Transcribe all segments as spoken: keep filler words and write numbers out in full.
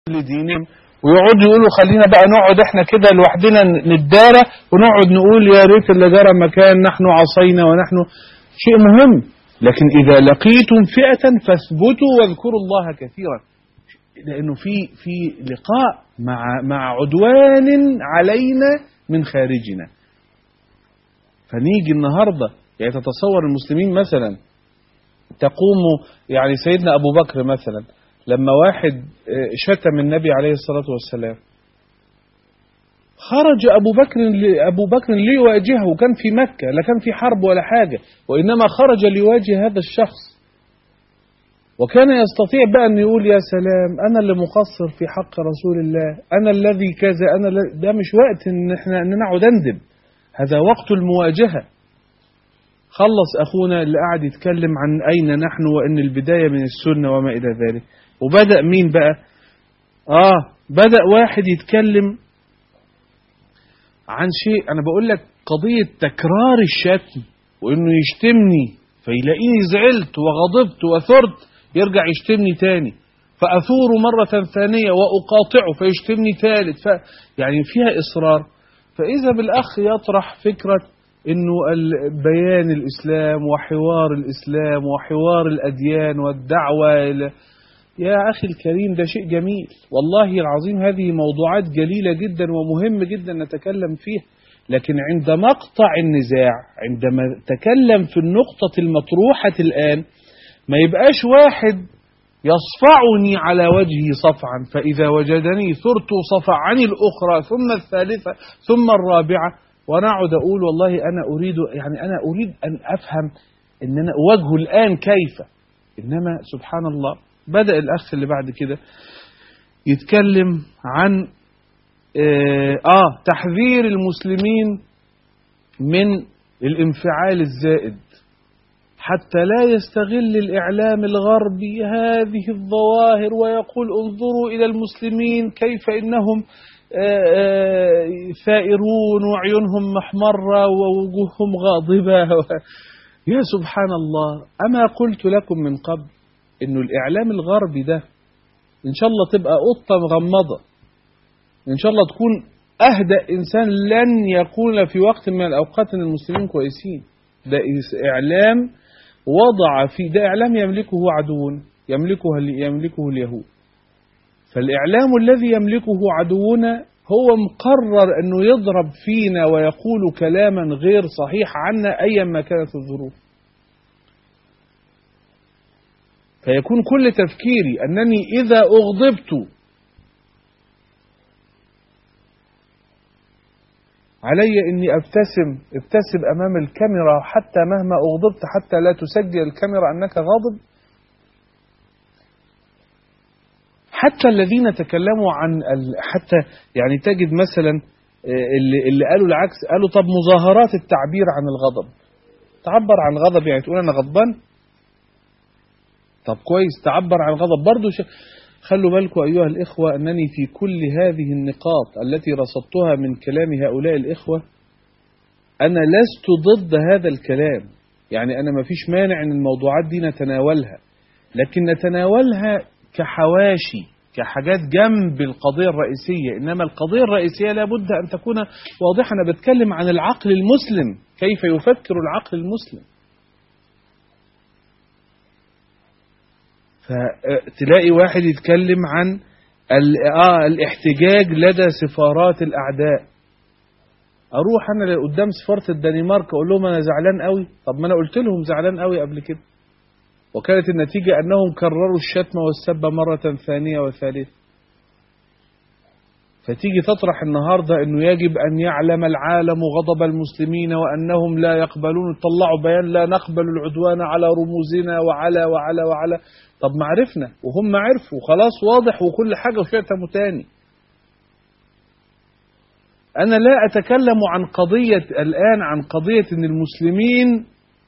لدينهم، ويقعدوا يقولوا خلينا بقى نقعد احنا كده لوحدنا نتدارى ونقعد نقول يا ريت اللي جرى مكان نحن عصينا ونحن شيء مهم. لكن إذا لقيتم فئة فاثبتوا واذكروا الله كثيرا، لأنه في في لقاء مع مع عدوان علينا من خارجنا. فنيجي النهارده يعني تتصور المسلمين مثلا تقوم، يعني سيدنا أبو بكر مثلا لما واحد شتم النبي عليه الصلاة والسلام خرج أبو بكر أبو بكر ليواجهه، وكان في مكة لا كان في حرب ولا حاجة، وإنما خرج ليواجه هذا الشخص. وكان يستطيع بقى أن يقول يا سلام أنا اللي مقصر في حق رسول الله، أنا الذي كذا، أنا الذي. ده مش وقت إن إحنا إن نقعد ندب، هذا وقت المواجهة. خلص أخونا اللي قاعد يتكلم عن أين نحن وإن البداية من السنة وما إلى ذلك، وبدأ مين بقى؟ آه بدأ واحد يتكلم عن شيء، أنا بقول لك قضية تكرار الشتم، وإنه يشتمني فيلاقيني زعلت وغضبت وثرت يرجع يشتمني تاني، فأثور مرة ثانية وأقاطعه فيشتمني ثالث، ف يعني فيها إصرار. فإذا بالأخ يطرح فكرة إنه بيان الإسلام وحوار الإسلام وحوار الأديان والدعوة إلى، يا أخي الكريم ده شيء جميل والله العظيم، هذه موضوعات جليلة جدا ومهم جدا نتكلم فيها. لكن عند مقطع النزاع، عندما تكلم في النقطة المطروحة الآن، ما يبقاش واحد يصفعني على وجهي صفعا، فإذا وجدني ثرت صفعني الأخرى ثم الثالثة ثم الرابعة، وأنا أقعد أقول والله أنا أريد، يعني أنا أريد أن أفهم أن أنا أواجهه الآن كيف. إنما سبحان الله بدأ الأخ اللي بعد كده يتكلم عن آه, آه تحذير المسلمين من الانفعال الزائد، حتى لا يستغل الإعلام الغربي هذه الظواهر ويقول انظروا إلى المسلمين كيف إنهم آه آه ثائرون وعيونهم محمرة ووجوههم غاضبة. يا سبحان الله، أما قلت لكم من قبل إنه الإعلام الغربي ده إن شاء الله تبقى قطة مغمضة، إن شاء الله تكون أهدأ إنسان لن يكون في وقت من الأوقات إن المسلمين كويسين. ده إعلام وضع في، ده إعلام يملكه عدونا، يملكه يملكه اليهود. فالإعلام الذي يملكه عدونا هو مقرر أنه يضرب فينا ويقول كلاما غير صحيح عنا أيا ما كانت الظروف. فيكون كل تفكيري أنني إذا أغضبت علي أني أبتسم ابتسم أمام الكاميرا حتى مهما أغضبت، حتى لا تسجل الكاميرا أنك غاضب. حتى الذين تكلموا عن حتى يعني تجد مثلا اللي, اللي قالوا العكس، قالوا طب مظاهرات التعبير عن الغضب، تعبر عن الغضب يعني تقول أنا غضبان، طب كويس تعبر عن الغضب برضو ش... خلوا بالكم أيها الإخوة أنني في كل هذه النقاط التي رصدتها من كلام هؤلاء الإخوة أنا لست ضد هذا الكلام، يعني أنا ما فيش مانع أن الموضوعات دي نتناولها، لكن نتناولها كحواشي كحاجات جنب القضية الرئيسية. إنما القضية الرئيسية لابد أن تكون واضحة. أنا بتكلم عن العقل المسلم، كيف يفكر العقل المسلم. فتلاقي واحد يتكلم عن آه الاحتجاج لدى سفارات الأعداء، أروح أنا قدام سفارة الدنمارك أقول لهم أنا زعلان قوي، طب ما أنا قلت لهم زعلان قوي قبل كده، وكانت النتيجة أنهم كرروا الشتم والسب مرة ثانية وثالثة. فتيجي تطرح النهاردة أنه يجب أن يعلم العالم غضب المسلمين وأنهم لا يقبلون، طلعوا بيان لا نقبل العدوان على رموزنا وعلى وعلى وعلى. طب ما عرفنا وهم عرفوا خلاص واضح وكل حاجة وشيئتهم تاني. أنا لا أتكلم عن قضية الآن عن قضية أن المسلمين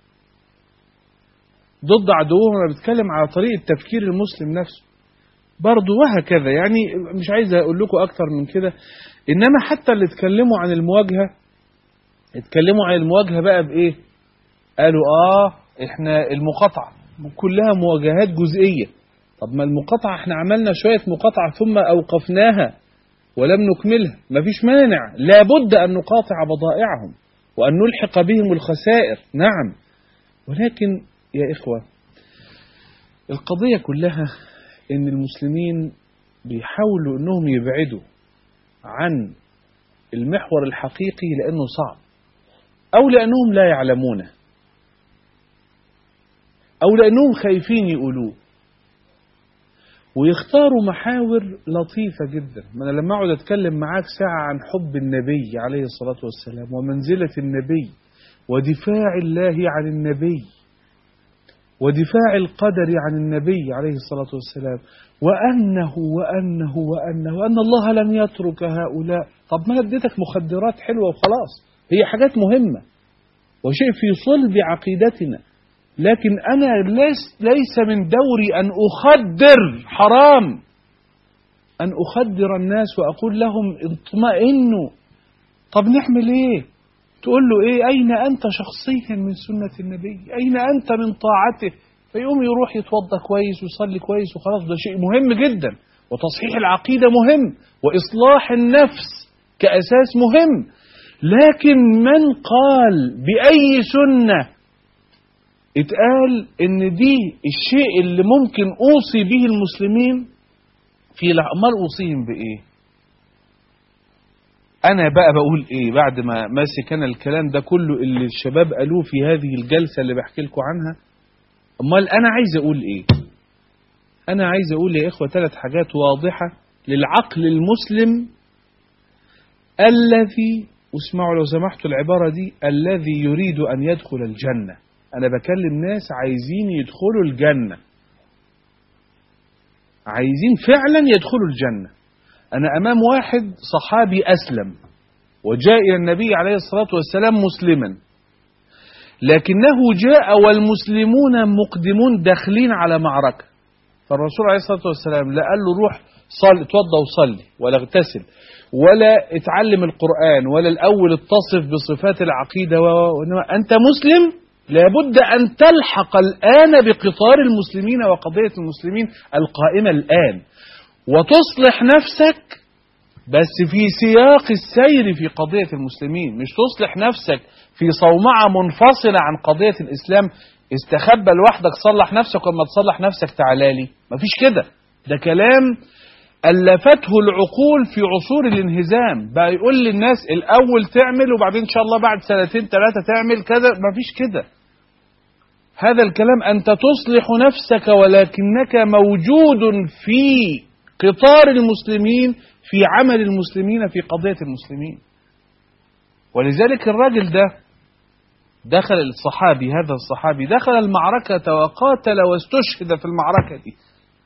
ضد عدوهم، أنا بتكلم على طريقة تفكير المسلم نفسه برضو وهكذا. يعني مش عايز أقول لكم أكثر من كده. إنما حتى اللي اتكلموا عن المواجهة اتكلموا عن المواجهة بقى بإيه؟ قالوا آه إحنا المقاطعة كلها مواجهات جزئية. طب ما المقاطعة احنا عملنا شوية مقاطعة ثم أوقفناها ولم نكملها، ما فيش مانع، لابد أن نقاطع بضائعهم وأن نلحق بهم الخسائر، نعم. ولكن يا إخوة، القضية كلها إن المسلمين بيحاولوا أنهم يبعدوا عن المحور الحقيقي لأنه صعب، أو لأنهم لا يعلمونه، أو لأنهم خايفين يقولوه، ويختاروا محاور لطيفة جدا. ما أنا لما أقعد أتكلم معاك ساعة عن حب النبي عليه الصلاة والسلام ومنزلة النبي ودفاع الله عن النبي ودفاع القدر عن النبي عليه الصلاة والسلام وأنه وأنه وأنه وأن الله لم يترك هؤلاء، طب ما اديتك مخدرات حلوة وخلاص، هي حاجات مهمة وشيء في صلب عقيدتنا، لكن أنا ليس, ليس من دوري أن أخدر، حرام أن أخدر الناس وأقول لهم اطمئنوا. طب نعمل إيه؟ تقول له إيه؟ أين أنت شخصيا من سنة النبي؟ أين أنت من طاعته؟ فيقوم يروح يتوضى كويس ويصلي كويس وخلاص. ده شيء مهم جدا، وتصحيح العقيدة مهم، وإصلاح النفس كأساس مهم. لكن من قال بأي سنة اتقال ان دي الشيء اللي ممكن اوصي به المسلمين في الأعمال، اوصيهم بايه؟ انا بقى بقول ايه بعد ما ماسك انا الكلام ده كله اللي الشباب قالوه في هذه الجلسة اللي بحكي لكم عنها؟ امال انا عايز اقول ايه؟ انا عايز اقول يا اخوة ثلاث حاجات واضحة للعقل المسلم الذي، واسمعوا لو سمحتوا العبارة دي، الذي يريد ان يدخل الجنة. أنا بكلم ناس عايزين يدخلوا الجنة، عايزين فعلا يدخلوا الجنة. أنا أمام واحد صحابي أسلم وجاء إلى النبي عليه الصلاة والسلام مسلما، لكنه جاء والمسلمون مقدمون داخلين على معركة، فالرسول عليه الصلاة والسلام لا قال له روح صل اتوضى وصلي ولا اغتسل ولا اتعلم القرآن ولا الأول اتصف بصفات العقيدة، وإنما أنت مسلم لابد أن تلحق الآن بقطار المسلمين وقضية المسلمين القائمة الآن، وتصلح نفسك بس في سياق السير في قضية المسلمين، مش تصلح نفسك في صومعة منفصلة عن قضية الإسلام. استخبى لوحدك صلح نفسك، وما تصلح نفسك تعالالي، مفيش كده. ده كلام ألفته العقول في عصور الانهزام، بقى يقول للناس الأول تعمل وبعدين إن شاء الله بعد سنتين ثلاثة تعمل كذا، مفيش كده. هذا الكلام أنت تصلح نفسك ولكنك موجود في قطار المسلمين، في عمل المسلمين، في قضية المسلمين. ولذلك الراجل ده دخل، الصحابي هذا الصحابي دخل المعركة وقاتل واستشهد في المعركة دي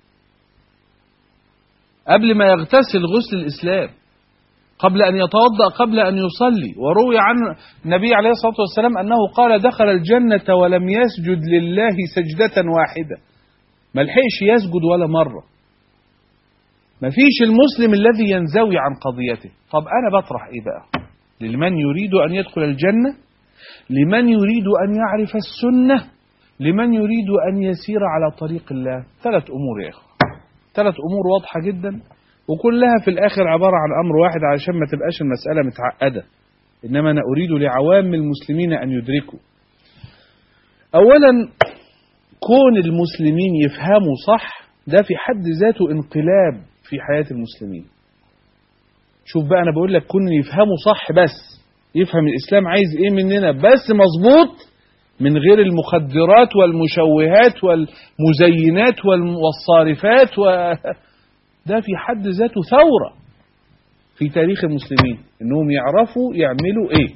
قبل ما يغتسل غسل الإسلام، قبل أن يتوضأ، قبل أن يصلي. وروي عن النبي عليه الصلاة والسلام أنه قال دخل الجنة ولم يسجد لله سجدة واحدة، ما لحقش يسجد ولا مرة. ما فيش المسلم الذي ينزوي عن قضيته. طب أنا بطرح إيه بقى؟ لمن يريد أن يدخل الجنة، لمن يريد أن يعرف السنة، لمن يريد أن يسير على طريق الله. ثلاث أمور يا إخوة، ثلاث أمور واضحة جدا، وكلها في الآخر عبارة عن أمر واحد علشان ما تبقاش المسألة متعقدة، إنما أنا أريد لعوام المسلمين أن يدركوا. أولا، كون المسلمين يفهموا صح ده في حد ذاته انقلاب في حياة المسلمين. شوف بقى، أنا بقول لك كون يفهموا صح، بس يفهم الإسلام عايز إيه مننا بس مظبوط، من غير المخدرات والمشوهات والمزينات والصارفات و... ده في حد ذاته ثورة في تاريخ المسلمين، إنهم يعرفوا يعملوا إيه.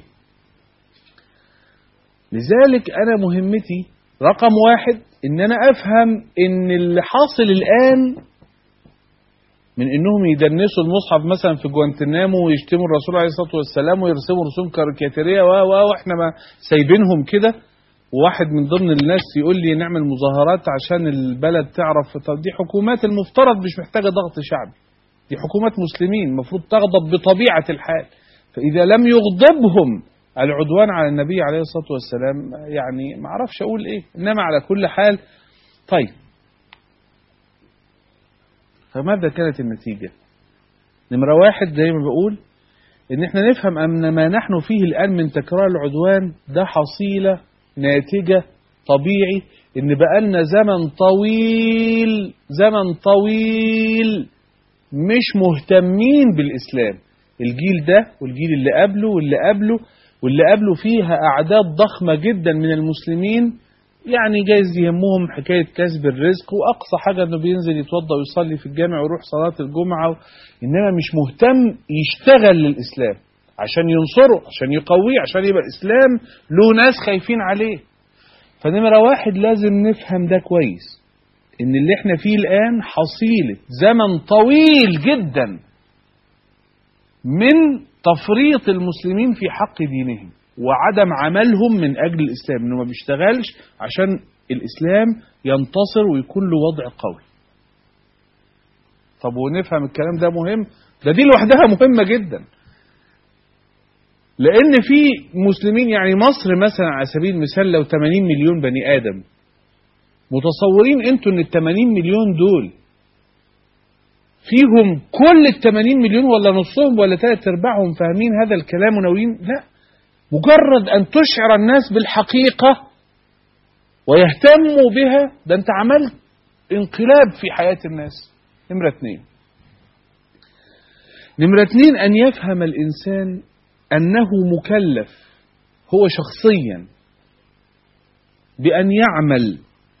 لذلك أنا مهمتي رقم واحد إن أنا أفهم إن اللي حاصل الآن من إنهم يدنسوا المصحف مثلا في جوانتنامو ويشتموا الرسول عليه الصلاة والسلام ويرسموا رسوم كاريكاتيرية وإحنا ما سايبينهم كده، وواحد من ضمن الناس يقول لي نعمل مظاهرات عشان البلد تعرف. طب دي حكومات المفترض مش محتاجة ضغط شعبي، دي حكومات مسلمين المفروض تغضب بطبيعة الحال. فإذا لم يغضبهم العدوان على النبي عليه الصلاة والسلام يعني ما اعرفش أقول إيه. إنما على كل حال، طيب فماذا كانت النتيجة؟ نمرة واحد زي ما بقول إن إحنا نفهم أن ما نحن فيه الآن من تكرار العدوان ده حصيلة ناتجة طبيعي إن بقالنا زمن طويل زمن طويل مش مهتمين بالإسلام. الجيل ده والجيل اللي قبله واللي قبله واللي قبله فيها أعداد ضخمة جدا من المسلمين، يعني جايز يهمهم حكاية كسب الرزق، وأقصى حاجة أنه بينزل يتوضأ ويصلي في الجامع ويروح صلاة الجمعة، إنما مش مهتم يشتغل للإسلام عشان ينصره، عشان يقويه، عشان يبقى الإسلام له ناس خايفين عليه. فنمرة واحد لازم نفهم ده كويس، إن اللي احنا فيه الآن حصيلة زمن طويل جدا من تفريط المسلمين في حق دينهم وعدم عملهم من أجل الإسلام، إنه ما بيشتغلش عشان الإسلام ينتصر ويكون له وضع قوي. طب ونفهم الكلام ده مهم، ده دي لوحدها مهمة جدا، لأن في مسلمين، يعني مصر مثلا على سبيل المثال لو ثمانين مليون بني آدم، متصورين انتوا ان ال ثمانين مليون دول فيهم كل ال ثمانين مليون ولا نصهم ولا ثلاث ارباعهم فاهمين هذا الكلام وناويين؟ لا، مجرد أن تشعر الناس بالحقيقة ويهتموا بها، ده أنت عملت انقلاب في حياة الناس. نمرة اثنين نمرة اثنين أن يفهم الإنسان أنه مكلف هو شخصيا بأن يعمل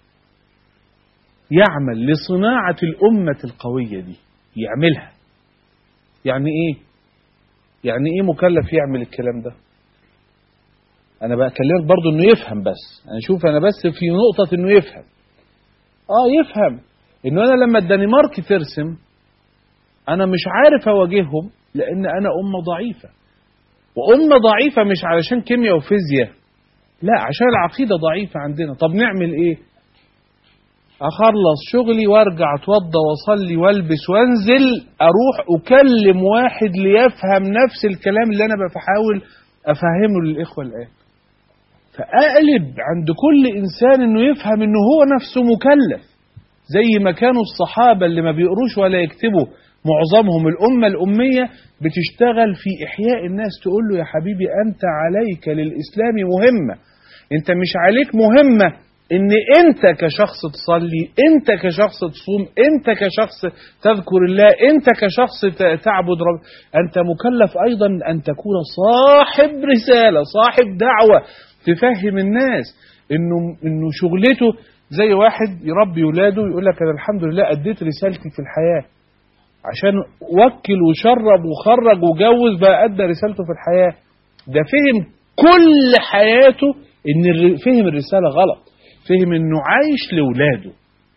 يعمل لصناعة الأمة القوية دي، يعملها. يعني إيه؟ يعني إيه مكلف يعمل الكلام ده؟ أنا بكلمك برضو إنه يفهم، بس أنا شوف أنا بس في نقطة إنه يفهم. آه يفهم إنه أنا لما الدنمارك ترسم أنا مش عارف أواجههم، لأن أنا أمة ضعيفة، وأمة ضعيفة مش علشان كيمياء وفيزياء، لا، عشان العقيدة ضعيفة عندنا. طب نعمل إيه؟ أخلص شغلي وارجع اتوضى واصلي والبس وانزل اروح اكلم واحد ليفهم نفس الكلام اللي انا بحاول افهمه للاخوة الان. فاقلب عند كل انسان انه يفهم انه هو نفسه مكلف، زي ما كانوا الصحابة اللي ما بيقروش ولا يكتبوا معظمهم، الامة الامية بتشتغل في احياء الناس، تقول له يا حبيبي انت عليك للاسلام مهمة، انت مش عليك مهمة ان انت كشخص تصلي، انت كشخص تصوم، انت كشخص تذكر الله، انت كشخص تعبد رب، انت مكلف ايضا ان تكون صاحب رسالة، صاحب دعوة، تفهم الناس انه انه شغلته زي واحد يربي ولاده يقول لك انا الحمد لله اديت رسالتي في الحياة، عشان وكل وشرب وخرج وجوز بقى ادى رسالته في الحياة. ده فهم كل حياته ان فهم الرسالة غلط، فهم انه عايش لولاده.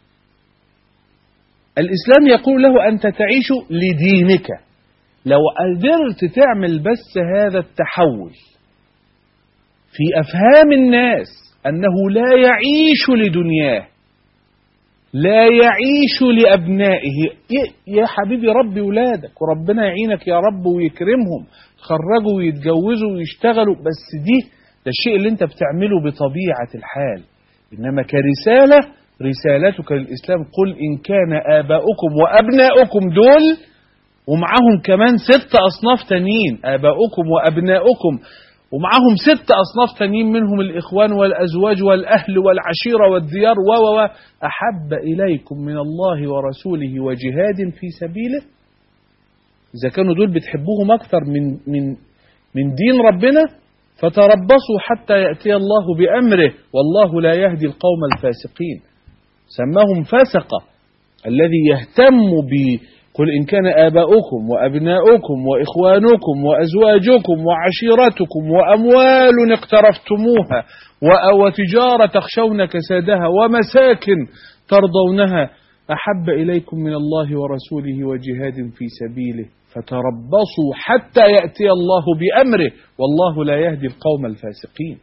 الاسلام يقول له انت تعيش لدينك. لو قدرت تعمل بس هذا التحول في افهام الناس انه لا يعيش لدنياه، لا يعيش لابنائه، يا حبيبي ربي ولادك وربنا يعينك يا رب ويكرمهم، خرجوا ويتجوزوا ويشتغلوا، بس دي ده الشيء اللي انت بتعمله بطبيعة الحال. إنما كرسالة، رسالتك للإسلام قل إن كان آباؤكم وأبناؤكم دول، ومعهم كمان ست أصناف تانيين، آباؤكم وأبناؤكم، ومعهم ست أصناف تانيين منهم الإخوان والأزواج والأهل والعشيرة والديار و و أحب إليكم من الله ورسوله وجهاد في سبيله. إذا كانوا دول بتحبوهم أكثر من من من دين ربنا فتربصوا حتى يأتي الله بأمره والله لا يهدي القوم الفاسقين. سماهم فسقة. الذي يهتم ب قل إن كان آباؤكم وأبناؤكم وإخوانكم وأزواجكم وعشيرتكم وأموال اقترفتموها وتجارة تخشون كسادها ومساكن ترضونها أحب إليكم من الله ورسوله وجهاد في سبيله فتربصوا حتى يأتي الله بأمره والله لا يهدي القوم الفاسقين.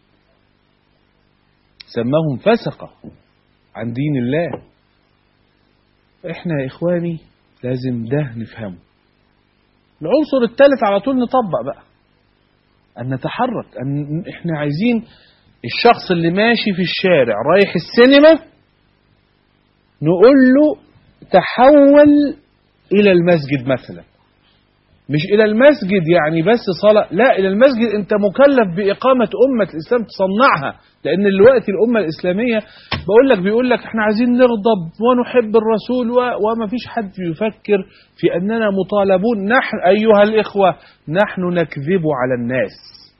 سماهم فسقة عن دين الله. احنا يا إخواني لازم ده نفهمه. العنصر الثالث على طول نطبق بقى، أن نتحرك، أن احنا عايزين الشخص اللي ماشي في الشارع رايح السينما نقول له تحول إلى المسجد مثلا، مش إلى المسجد يعني بس صلاة، لا، إلى المسجد أنت مكلف بإقامة أمة الإسلام تصنعها، لأن دلوقتي الأمة الإسلامية بقول لك بيقول لك إحنا عايزين نغضب ونحب الرسول و... وما فيش حد يفكر في أننا مطالبون نحن أيها الإخوة نحن نكذب على الناس،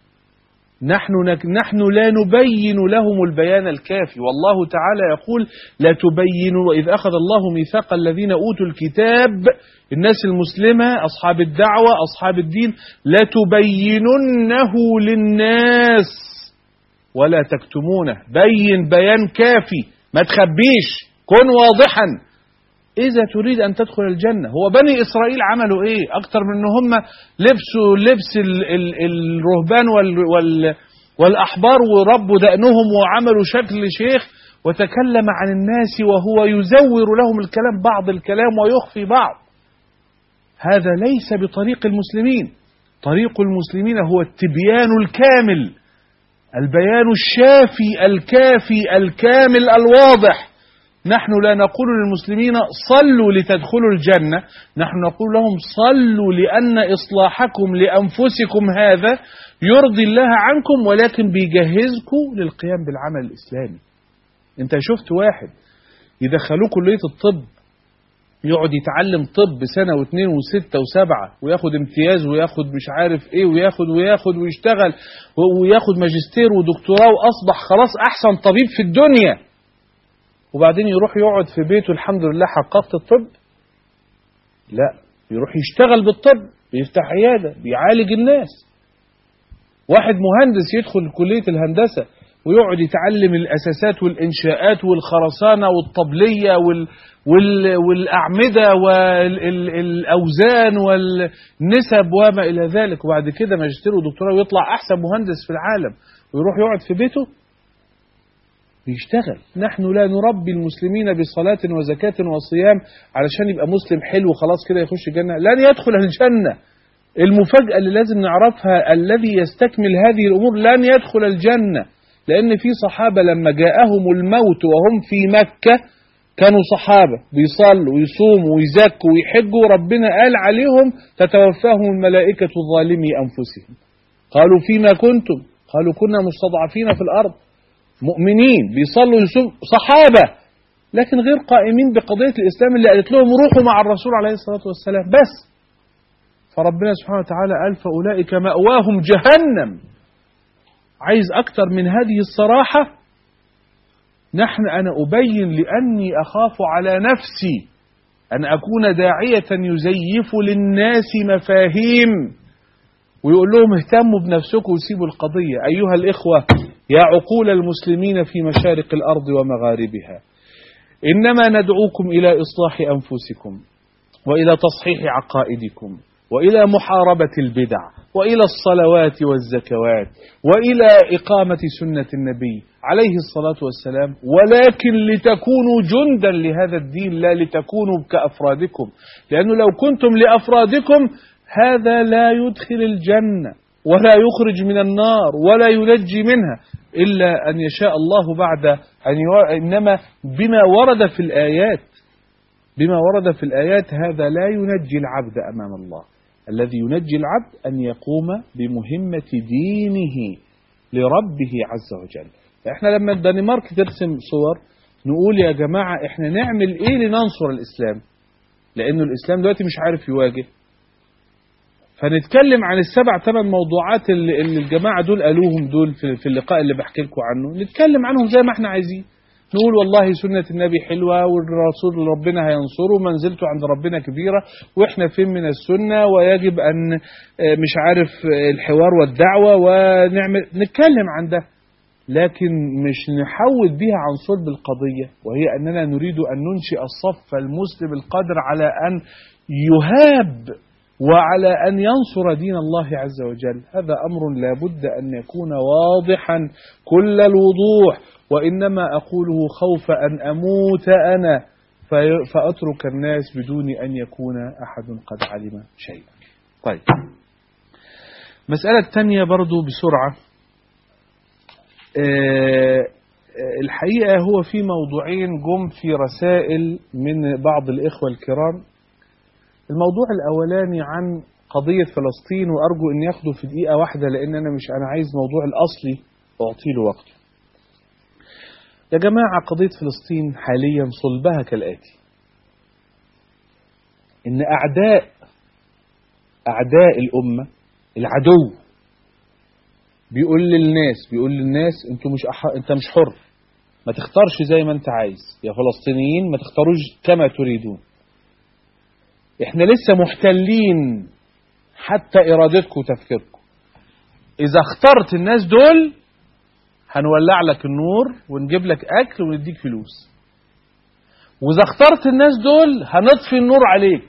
نحن نك... نحن لا نبين لهم البيان الكافي، والله تعالى يقول لا تبينوا، وإذ أخذ الله ميثاق الذين أوتوا الكتاب الناس المسلمة أصحاب الدعوة أصحاب الدين لا تبيننه للناس ولا تكتمونه، بين بيان كافي، ما تخبيش، كن واضحا إذا تريد أن تدخل الجنة. هو بني إسرائيل عملوا إيه أكتر من أن هم لبسوا لبس ال ال الرهبان وال وال والأحبار وربوا دقنهم وعملوا شكل شيخ وتكلم عن الناس وهو يزور لهم الكلام بعض الكلام ويخفي بعض. هذا ليس بطريق المسلمين. طريق المسلمين هو التبيان الكامل، البيان الشافي الكافي الكامل الواضح. نحن لا نقول للمسلمين صلوا لتدخلوا الجنة، نحن نقول لهم صلوا لأن إصلاحكم لأنفسكم هذا يرضي الله عنكم، ولكن بيجهزكم للقيام بالعمل الإسلامي. انت شفت واحد يدخلوه كلية الطب يقعد يتعلم طب سنة واثنين وستة وسبعة وياخد امتياز وياخد مش عارف ايه وياخد وياخد ويشتغل وياخد ماجستير ودكتوراه وأصبح خلاص أحسن طبيب في الدنيا، وبعدين يروح يقعد في بيته الحمد لله حققت الطب؟ لا، يروح يشتغل بالطب، بيفتح عيادة بيعالج الناس. واحد مهندس يدخل كلية الهندسة ويقعد يتعلم الأساسات والإنشاءات والخرسانة والطبلية وال وال والأعمدة والأوزان والنسب وما إلى ذلك، وبعد كده ماجستير ودكتوراه ويطلع أحسن مهندس في العالم ويروح يقعد في بيته بيشتغل. نحن لا نربي المسلمين بصلاة وزكاة وصيام علشان يبقى مسلم حلو خلاص كده يخش الجنة، لن يدخل الجنة. المفاجأة اللي لازم نعرفها الذي يستكمل هذه الأمور لن يدخل الجنة، لأن في صحابة لما جاءهم الموت وهم في مكة كانوا صحابة بيصلوا ويصوموا ويزكوا ويحجوا، ربنا قال عليهم تتوفاهم الملائكة ظالمي أنفسهم. قالوا فيما كنتم؟ قالوا كنا مستضعفين في الأرض. مؤمنين بيصلوا ويصوموا صحابة، لكن غير قائمين بقضية الإسلام اللي قالت لهم روحوا مع الرسول عليه الصلاة والسلام بس. فربنا سبحانه وتعالى قال فأولئك مأواهم جهنم. عايز أكتر من هذه الصراحة؟ نحن أنا أبين لأني أخاف على نفسي أن أكون داعية يزيف للناس مفاهيم ويقول لهم اهتموا بنفسكم وسيبوا القضية. أيها الإخوة يا عقول المسلمين في مشارق الأرض ومغاربها، إنما ندعوكم إلى إصلاح أنفسكم وإلى تصحيح عقائدكم وإلى محاربة البدع وإلى الصلوات والزكوات وإلى إقامة سنة النبي عليه الصلاة والسلام، ولكن لتكونوا جندا لهذا الدين لا لتكونوا كأفرادكم، لأنه لو كنتم لأفرادكم هذا لا يدخل الجنة ولا يخرج من النار ولا ينجي منها إلا أن يشاء الله بعد أن يو... إنما بما ورد في الآيات بما ورد في الآيات هذا لا ينجي العبد أمام الله. الذي ينجي العبد أن يقوم بمهمة دينه لربه عز وجل. إحنا لما الدنمارك ترسم صور نقول يا جماعة إحنا نعمل إيه لننصر الإسلام، لأنه الإسلام دلوقتي مش عارف يواجه. فنتكلم عن السبع ثمان موضوعات اللي, اللي الجماعة دول قالوهم دول في, في اللقاء اللي بحكي لكم عنه، نتكلم عنهم زي ما احنا عايزين. نقول والله سنة النبي حلوة والرسول ربنا هينصره ومنزلته عند ربنا كبيرة وإحنا فين من السنة ويجب أن مش عارف الحوار والدعوة ونعمل نتكلم عن ده، لكن مش نحول بها عن صلب القضية، وهي أننا نريد أن ننشئ الصف المسلم القادر على أن يهاب وعلى أن ينصر دين الله عز وجل. هذا أمر لا بد أن يكون واضحا كل الوضوح، وإنما أقوله خوف أن أموت أنا فأترك الناس بدون أن يكون أحد قد علم شيئا. طيب، مسألة تانية برضو بسرعة. أه الحقيقة هو في موضوعين جم في رسائل من بعض الإخوة الكرام. الموضوع الأولاني عن قضية فلسطين، وأرجو أن ياخده في دقيقة واحدة لأن أنا مش أنا عايز موضوع الأصلي وأعطي له وقته. يا جماعة، قضية فلسطين حاليا صلبها كالآتي: إن أعداء أعداء الأمة، العدو بيقول للناس بيقول للناس أنتوا مش أح... أنت مش حر، ما تختارش زي ما أنت عايز يا فلسطينيين، ما تختاروش كما تريدون، إحنا لسه محتلين حتى إرادتكم وتفكيركم. إذا اخترت الناس دول هنولع لك النور ونجيب لك أكل ونديك فلوس، وإذا اخترت الناس دول هنطفي النور عليك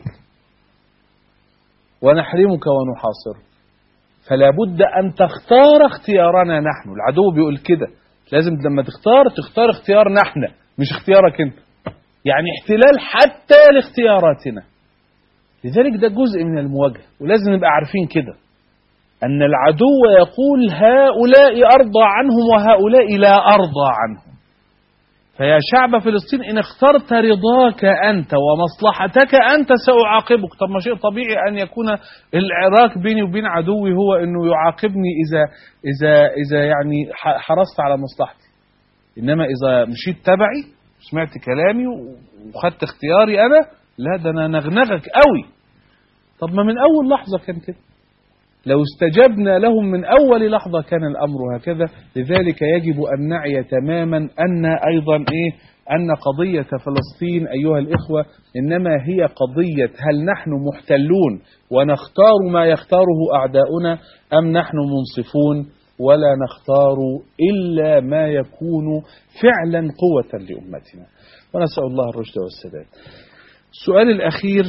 ونحرمك ونحاصرك. فلا بد أن تختار اختيارنا نحن. العدو بيقول كده، لازم لما تختار تختار اختيارنا احنا مش اختيارك انت، يعني احتلال حتى لاختياراتنا. لذلك ده جزء من المواجهة، ولازم نبقى عارفين كده أن العدو يقول هؤلاء أرضى عنهم وهؤلاء لا أرضى عنهم. فيا شعب فلسطين، إن اخترت رضاك أنت ومصلحتك أنت سأعاقبك. طب ما شيء طبيعي أن يكون العراك بيني وبين عدوي هو أنه يعاقبني إذا إذا إذا يعني حرصت على مصلحتي. إنما إذا مشيت تبعي، سمعت كلامي وخدت اختياري أنا، لا ده أنا نغنغك قوي. طب ما من أول لحظة كان كده، لو استجبنا لهم من أول لحظة كان الأمر هكذا. لذلك يجب أن نعي تماما أن أيضا إيه أن قضية فلسطين أيها الإخوة إنما هي قضية هل نحن محتلون ونختار ما يختاره أعداؤنا، أم نحن منصفون ولا نختار إلا ما يكون فعلا قوة لأمتنا. ونسأل الله الرشد والسداد. السؤال الأخير: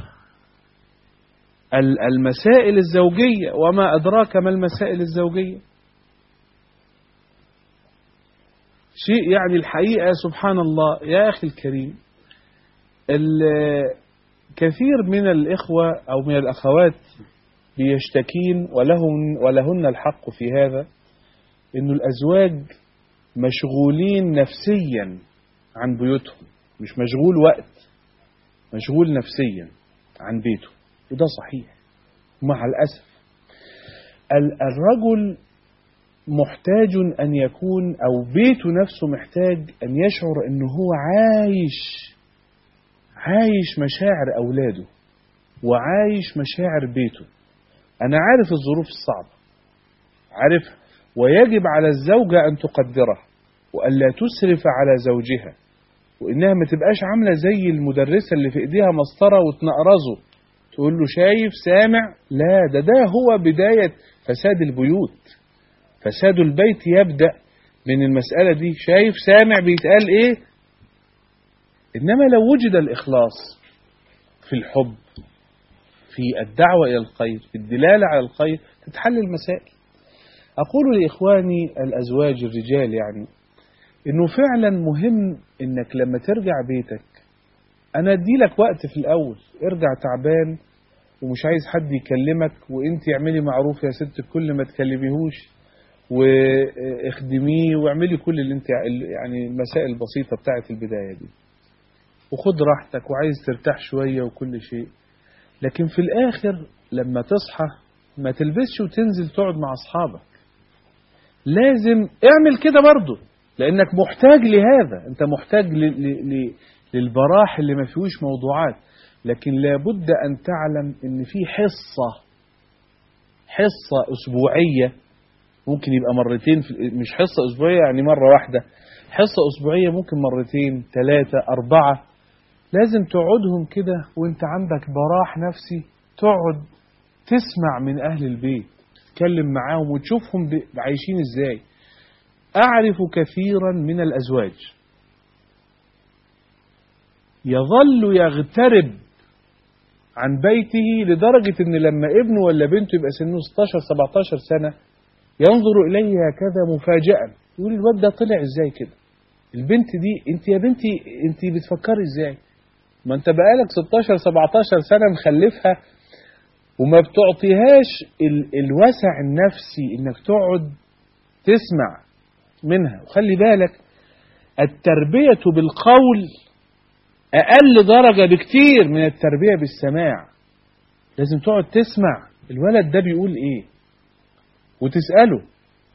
المسائل الزوجية، وما أدراك ما المسائل الزوجية؟ شيء يعني الحقيقة سبحان الله يا أخي الكريم، كثير من الإخوة أو من الأخوات بيشتكين ولهم ولهن الحق في هذا، إن الأزواج مشغولين نفسيا عن بيوتهم، مش مشغول وقت، مشغول نفسيا عن بيته. وده صحيح مع الأسف. الرجل محتاج أن يكون، أو بيته نفسه محتاج أن يشعر أنه هو عايش عايش مشاعر أولاده وعايش مشاعر بيته. أنا عارف الظروف الصعبة، عارف، ويجب على الزوجة أن تقدره وألا تسرف على زوجها، وإنها ما تبقاش عاملة زي المدرسة اللي في إيديها مسطرة وتنقرزه تقول له شايف سامع. لا، ده ده هو بداية فساد البيوت. فساد البيت يبدأ من المسألة دي، شايف سامع بيتقال إيه. إنما لو وجد الإخلاص في الحب، في الدعوة إلى الخير، في الدلالة على الخير، تتحل المسائل. أقول لإخواني الأزواج الرجال يعني إنه فعلا مهم إنك لما ترجع بيتك، أنا أدي لك وقت في الأول، ارجع تعبان ومش عايز حد يكلمك، وإنت اعملي معروف يا ست كل ما تكلميهوش، واخدميه واعملي كل اللي انت يعني المسائل البسيطة بتاعت البداية دي، وخد راحتك وعايز ترتاح شوية وكل شيء. لكن في الآخر لما تصحى ما تلبسش وتنزل تقعد مع أصحابك. لازم اعمل كده برضو، لأنك محتاج لهذا، انت محتاج ل ل ل للبراح اللي ما فيهوش موضوعات. لكن لابد أن تعلم ان في حصة حصة أسبوعية، ممكن يبقى مرتين في، مش حصة أسبوعية يعني مرة واحدة، حصة أسبوعية ممكن مرتين ثلاثة أربعة، لازم تقعدهم كده وانت عندك براح نفسي، تقعد تسمع من أهل البيت، تتكلم معاهم وتشوفهم عايشين ازاي. أعرف كثيرا من الأزواج يظل يغترب عن بيته لدرجة ان لما ابنه ولا بنته يبقى سنه ستاشر سبعتاشر سنة ينظر إليه هكذا مفاجأة، يقول الواد ده طلع ازاي كده؟ البنت دي انت يا بنتي انت بتفكري ازاي؟ ما انت بقالك ستاشر سبعتاشر سنة مخلفها وما بتعطيهاش ال الوسع النفسي انك تقعد تسمع منها. وخلي بالك التربية بالقول أقل درجة بكتير من التربية بالسماع. لازم تقعد تسمع الولد ده بيقول ايه وتسأله.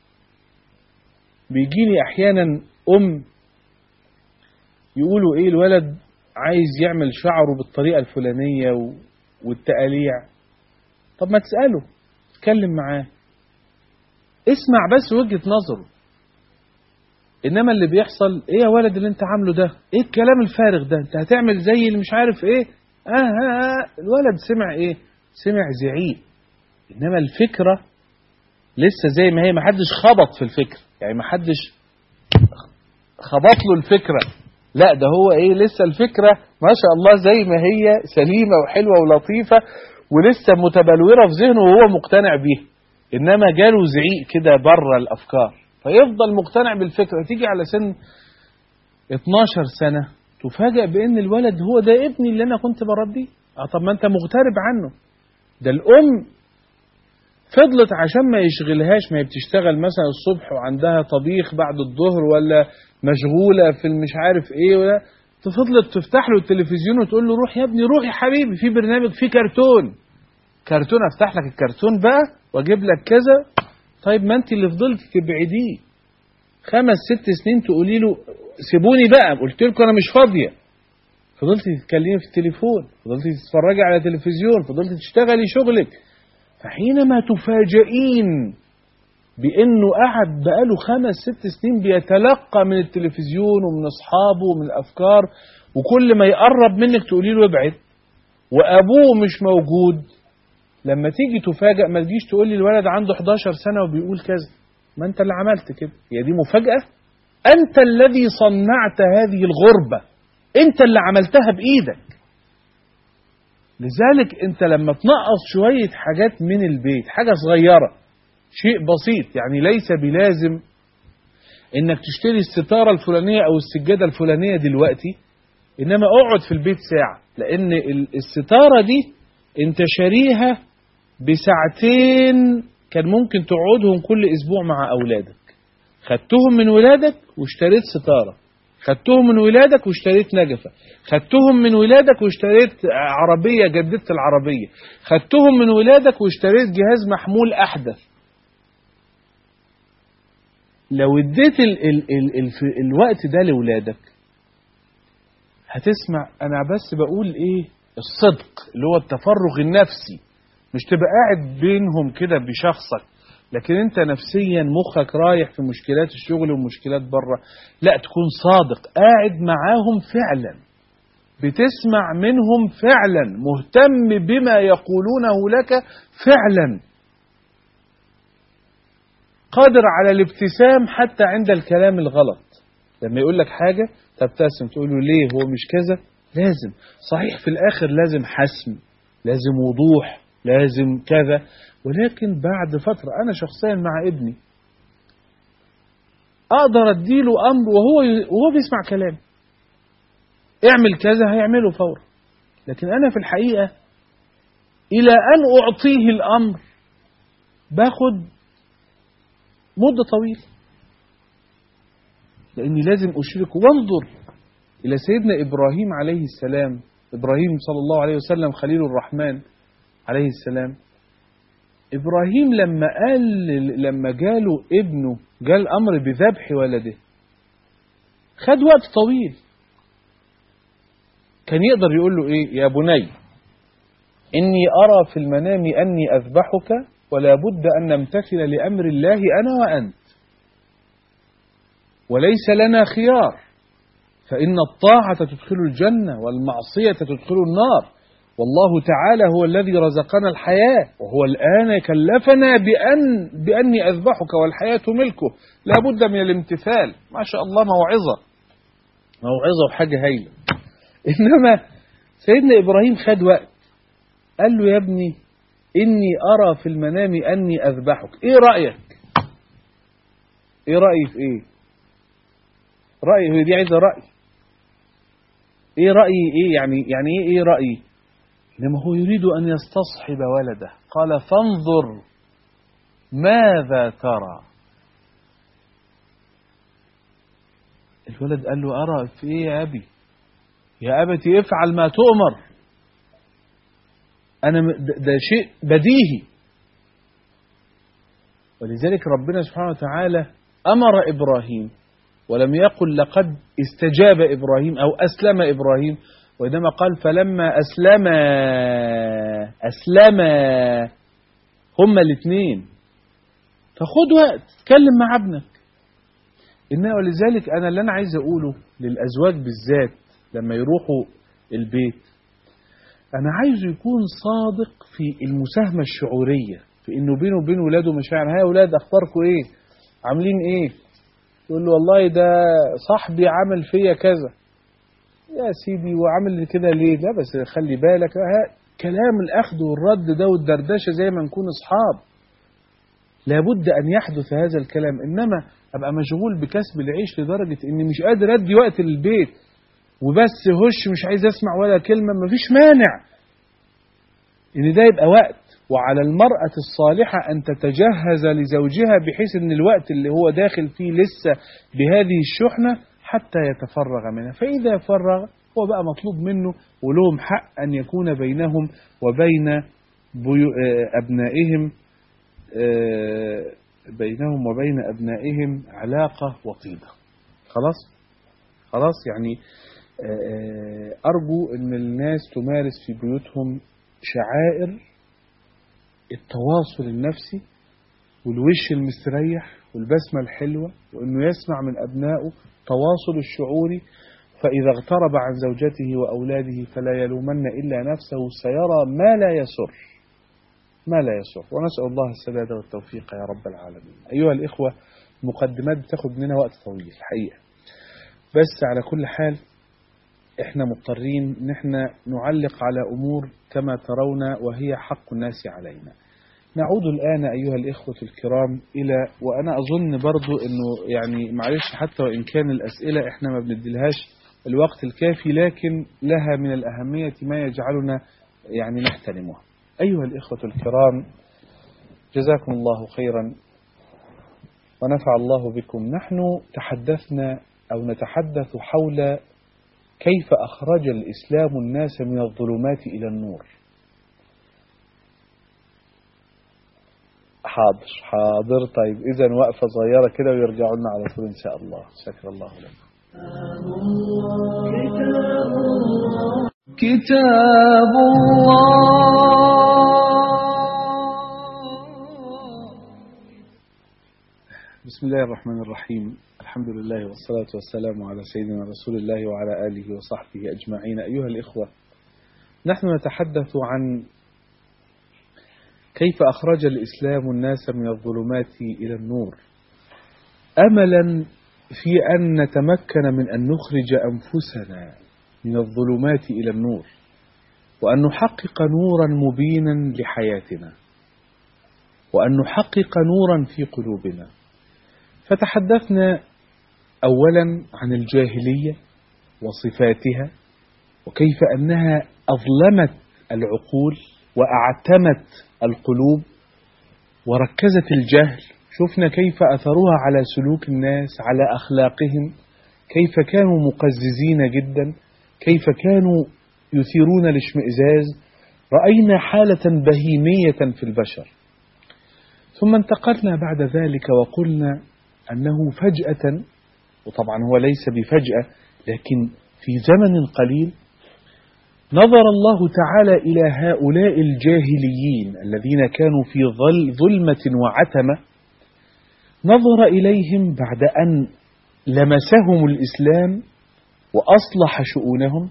بيجيني احيانا ام يقولوا ايه الولد عايز يعمل شعره بالطريقة الفلانية والتقاليع. طب ما تسأله، تكلم معاه، اسمع بس وجهة نظره. انما اللي بيحصل ايه يا ولد اللي انت عامله ده، ايه الكلام الفارغ ده، انت هتعمل زي اللي مش عارف ايه. آه, آه, اه الولد سمع ايه؟ سمع زعيق. انما الفكرة لسه زي ما هي، ما حدش خبط في الفكرة، يعني ما حدش خبط له الفكرة، لا ده هو ايه لسه الفكرة ما شاء الله زي ما هي سليمة وحلوة ولطيفة ولسه متبلورة في ذهنه وهو مقتنع بيها. انما جاله زعيق كده بره الافكار فيفضل مقتنع بالفكرة. تيجي على سن اتناشر سنة تفاجأ بان الولد هو ده ابني اللي انا كنت بربيه. اه طب ما انت مغترب عنه. ده الام فضلت عشان ما يشغلهاش، ما هي بتشتغل مثلا الصبح وعندها طبيخ بعد الظهر ولا مشغولة في المش عارف ايه، ولا فضلت تفتح له التلفزيون وتقول له روح يا ابني روح يا حبيبي في برنامج فيه كرتون. كرتون افتح لك الكرتون بقى واجيب لك كذا. طيب ما انت اللي فضلت تبعديه خمس ست سنين تقولي له سيبوني بقى، قلت لكم انا مش فاضية. فضلت تتكلمي في التليفون، فضلت تتفرجي على تلفزيون، فضلت تشتغلي شغلك. فحينما تفاجئين بأنه قعد بقاله خمس ست سنين بيتلقى من التلفزيون ومن أصحابه ومن الأفكار، وكل ما يقرب منك تقولي له ابعد، وأبوه مش موجود. لما تيجي تفاجأ ما تجيش تقولي الولد عنده حداشر سنة وبيقول كذا، ما أنت اللي عملت كده. هي دي مفاجأة؟ أنت الذي صنعت هذه الغربة، أنت اللي عملتها بإيدك. لذلك أنت لما تنقص شوية حاجات من البيت، حاجة صغيرة شيء بسيط، يعني ليس بلازم انك تشتري الستارة الفلانية او السجادة الفلانية دلوقتي، انما اقعد في البيت ساعة، لان الستارة دي انت شاريها بساعتين كان ممكن تقعدهم كل اسبوع مع اولادك. خدتهم من ولادك واشتريت ستارة، خدتهم من ولادك واشتريت نجفة، خدتهم من ولادك واشتريت عربية جددت العربية، خدتهم من ولادك واشتريت جهاز محمول احدث. لو اديت ال ال ال ال الوقت ده لولادك هتسمع. انا بس بقول ايه الصدق اللي هو التفرغ النفسي، مش تبقى قاعد بينهم كده بشخصك لكن انت نفسيا مخك رايح في مشكلات الشغل ومشكلات بره. لا، تكون صادق، قاعد معاهم فعلا، بتسمع منهم فعلا، مهتم بما يقولونه لك فعلا، قادر على الابتسام حتى عند الكلام الغلط. لما يقول لك حاجة تبتسم تقول له ليه هو مش كذا. لازم صحيح في الآخر لازم حسم، لازم وضوح، لازم كذا، ولكن بعد فترة أنا شخصيا مع ابني أقدر أديله أمر وهو وهو بيسمع كلام، اعمل كذا هيعمله فورا. لكن أنا في الحقيقة إلى أن أعطيه الأمر باخد مدة طويلة، لأني لازم أشركه. وانظر إلى سيدنا إبراهيم عليه السلام، إبراهيم صلى الله عليه وسلم خليل الرحمن عليه السلام. إبراهيم لما قال لما جاله ابنه جاء الأمر بذبح ولده خد وقت طويل. كان يقدر يقول له إيه؟ يا بني إني أرى في المنام أني أذبحك ولا بد أن نمتثل لأمر الله أنا وأنت، وليس لنا خيار، فإن الطاعة تدخل الجنة والمعصية تدخل النار، والله تعالى هو الذي رزقنا الحياة وهو الآن كلفنا بأن بأني أذبحك والحياة ملكه، لا بد من الامتثال. ما شاء الله، موعظة موعظة وحاجة هايلة. إنما سيدنا إبراهيم خد وقت، قال له يا ابني إني أرى في المنام أني أذبحك، إيه رأيك؟ إيه رأيي في إيه؟ رأيي دي عايزة رأي. إيه رأيي إيه يعني؟ يعني إيه إيه رأيي؟ إنما هو يريد أن يستصحب ولده. قال فانظر ماذا ترى. الولد قال له أرى في إيه يا أبي؟ يا أبتي افعل ما تؤمر. أنا ده شيء بديهي. ولذلك ربنا سبحانه وتعالى أمر إبراهيم ولم يقل لقد استجاب إبراهيم أو أسلم إبراهيم، وإنما قال فلما أسلم أسلم هما الاثنين. فخد وقت تكلم مع ابنك. إنه ولذلك أنا اللي أنا عايز أقوله للأزواج بالذات لما يروحوا البيت، أنا عايزه يكون صادق في المساهمة الشعورية، في إنه بينه وبين ولاده مشاعر. ها يا ولاد أخباركم إيه؟ عاملين إيه؟ يقول له والله ده صاحبي عمل فيا كذا. يا سيدي وعمل كده ليه؟ لا بس خلي بالك. كلام الأخذ والرد ده والدردشة زي ما نكون أصحاب. لابد أن يحدث هذا الكلام. إنما أبقى مشغول بكسب العيش لدرجة إني مش قادر أدي وقت للبيت وبس هش مش عايز أسمع ولا كلمة. مفيش مانع إن ده يبقى وقت. وعلى المرأة الصالحة أن تتجهز لزوجها بحيث أن الوقت اللي هو داخل فيه لسه بهذه الشحنة حتى يتفرغ منها. فإذا فرغ هو بقى مطلوب منه ولهم حق أن يكون بينهم وبين أبنائهم بينهم وبين أبنائهم علاقة وطيدة. خلاص خلاص يعني أرجو أن الناس تمارس في بيوتهم شعائر التواصل النفسي والوش المستريح والبسمة الحلوة، وأنه يسمع من أبنائه تواصل الشعوري. فإذا اغترب عن زوجته وأولاده فلا يلومن إلا نفسه، سيرى ما لا يسر ما لا يسر. ونسأل الله السداد والتوفيق يا رب العالمين. أيها الإخوة، مقدمات بتاخد مننا وقت طويل الحقيقة، بس على كل حال احنا مضطرين ان احنا نعلق على امور كما ترون وهي حق الناس علينا. نعود الان ايها الاخوة الكرام الى، وانا اظن برضو انه يعني معلش حتى وان كان الاسئلة احنا ما بنديلهاش الوقت الكافي، لكن لها من الاهمية ما يجعلنا يعني نحترمها. ايها الاخوة الكرام، جزاكم الله خيرا ونفع الله بكم. نحن تحدثنا او نتحدث حول كيف أخرج الإسلام الناس من الظلمات إلى النور. حاضر حاضر طيب، إذن وقفة صغيرة كده ويرجعوا لنا على طول إن شاء الله. شكر الله لكم. كتاب الله. بسم الله الرحمن الرحيم. الحمد لله والصلاة والسلام على سيدنا رسول الله وعلى آله وصحبه أجمعين. أيها الإخوة، نحن نتحدث عن كيف أخرج الإسلام الناس من الظلمات إلى النور، أملا في أن نتمكن من أن نخرج أنفسنا من الظلمات إلى النور، وأن نحقق نورا مبينا لحياتنا، وأن نحقق نورا في قلوبنا. فتحدثنا أولا عن الجاهلية وصفاتها، وكيف أنها أظلمت العقول وأعتمت القلوب وركزت الجهل. شفنا كيف أثرها على سلوك الناس، على أخلاقهم، كيف كانوا مقززين جدا، كيف كانوا يثيرون الاشمئزاز. رأينا حالة بهيمية في البشر. ثم انتقلنا بعد ذلك وقلنا أنه فجأة، وطبعا هو ليس بفجأة لكن في زمن قليل، نظر الله تعالى إلى هؤلاء الجاهليين الذين كانوا في ظلمة وعتمة، نظر إليهم بعد أن لمسهم الإسلام وأصلح شؤونهم،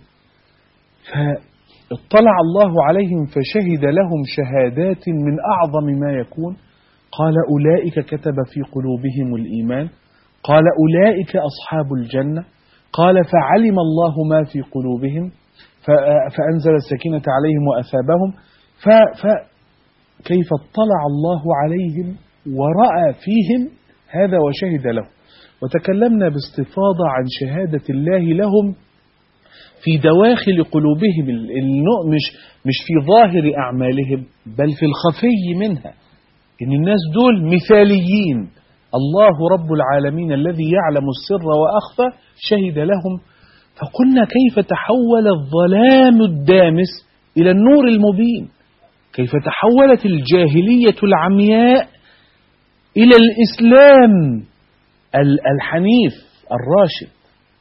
فاطلع الله عليهم فشهد لهم شهادات من أعظم ما يكون. قال أولئك كتب في قلوبهم الإيمان، قال أولئك أصحاب الجنة، قال فعلم الله ما في قلوبهم فأنزل السكينة عليهم وأثابهم. فكيف اطلع الله عليهم ورأى فيهم هذا وشهد له. وتكلمنا باستفاضة عن شهادة الله لهم في دواخل قلوبهم، مش مش في ظاهر أعمالهم بل في الخفي منها. إن الناس دول مثاليين، الله رب العالمين الذي يعلم السر وأخفى شهد لهم. فقلنا كيف تحول الظلام الدامس إلى النور المبين. كيف تحولت الجاهلية العمياء إلى الإسلام الحنيف الراشد.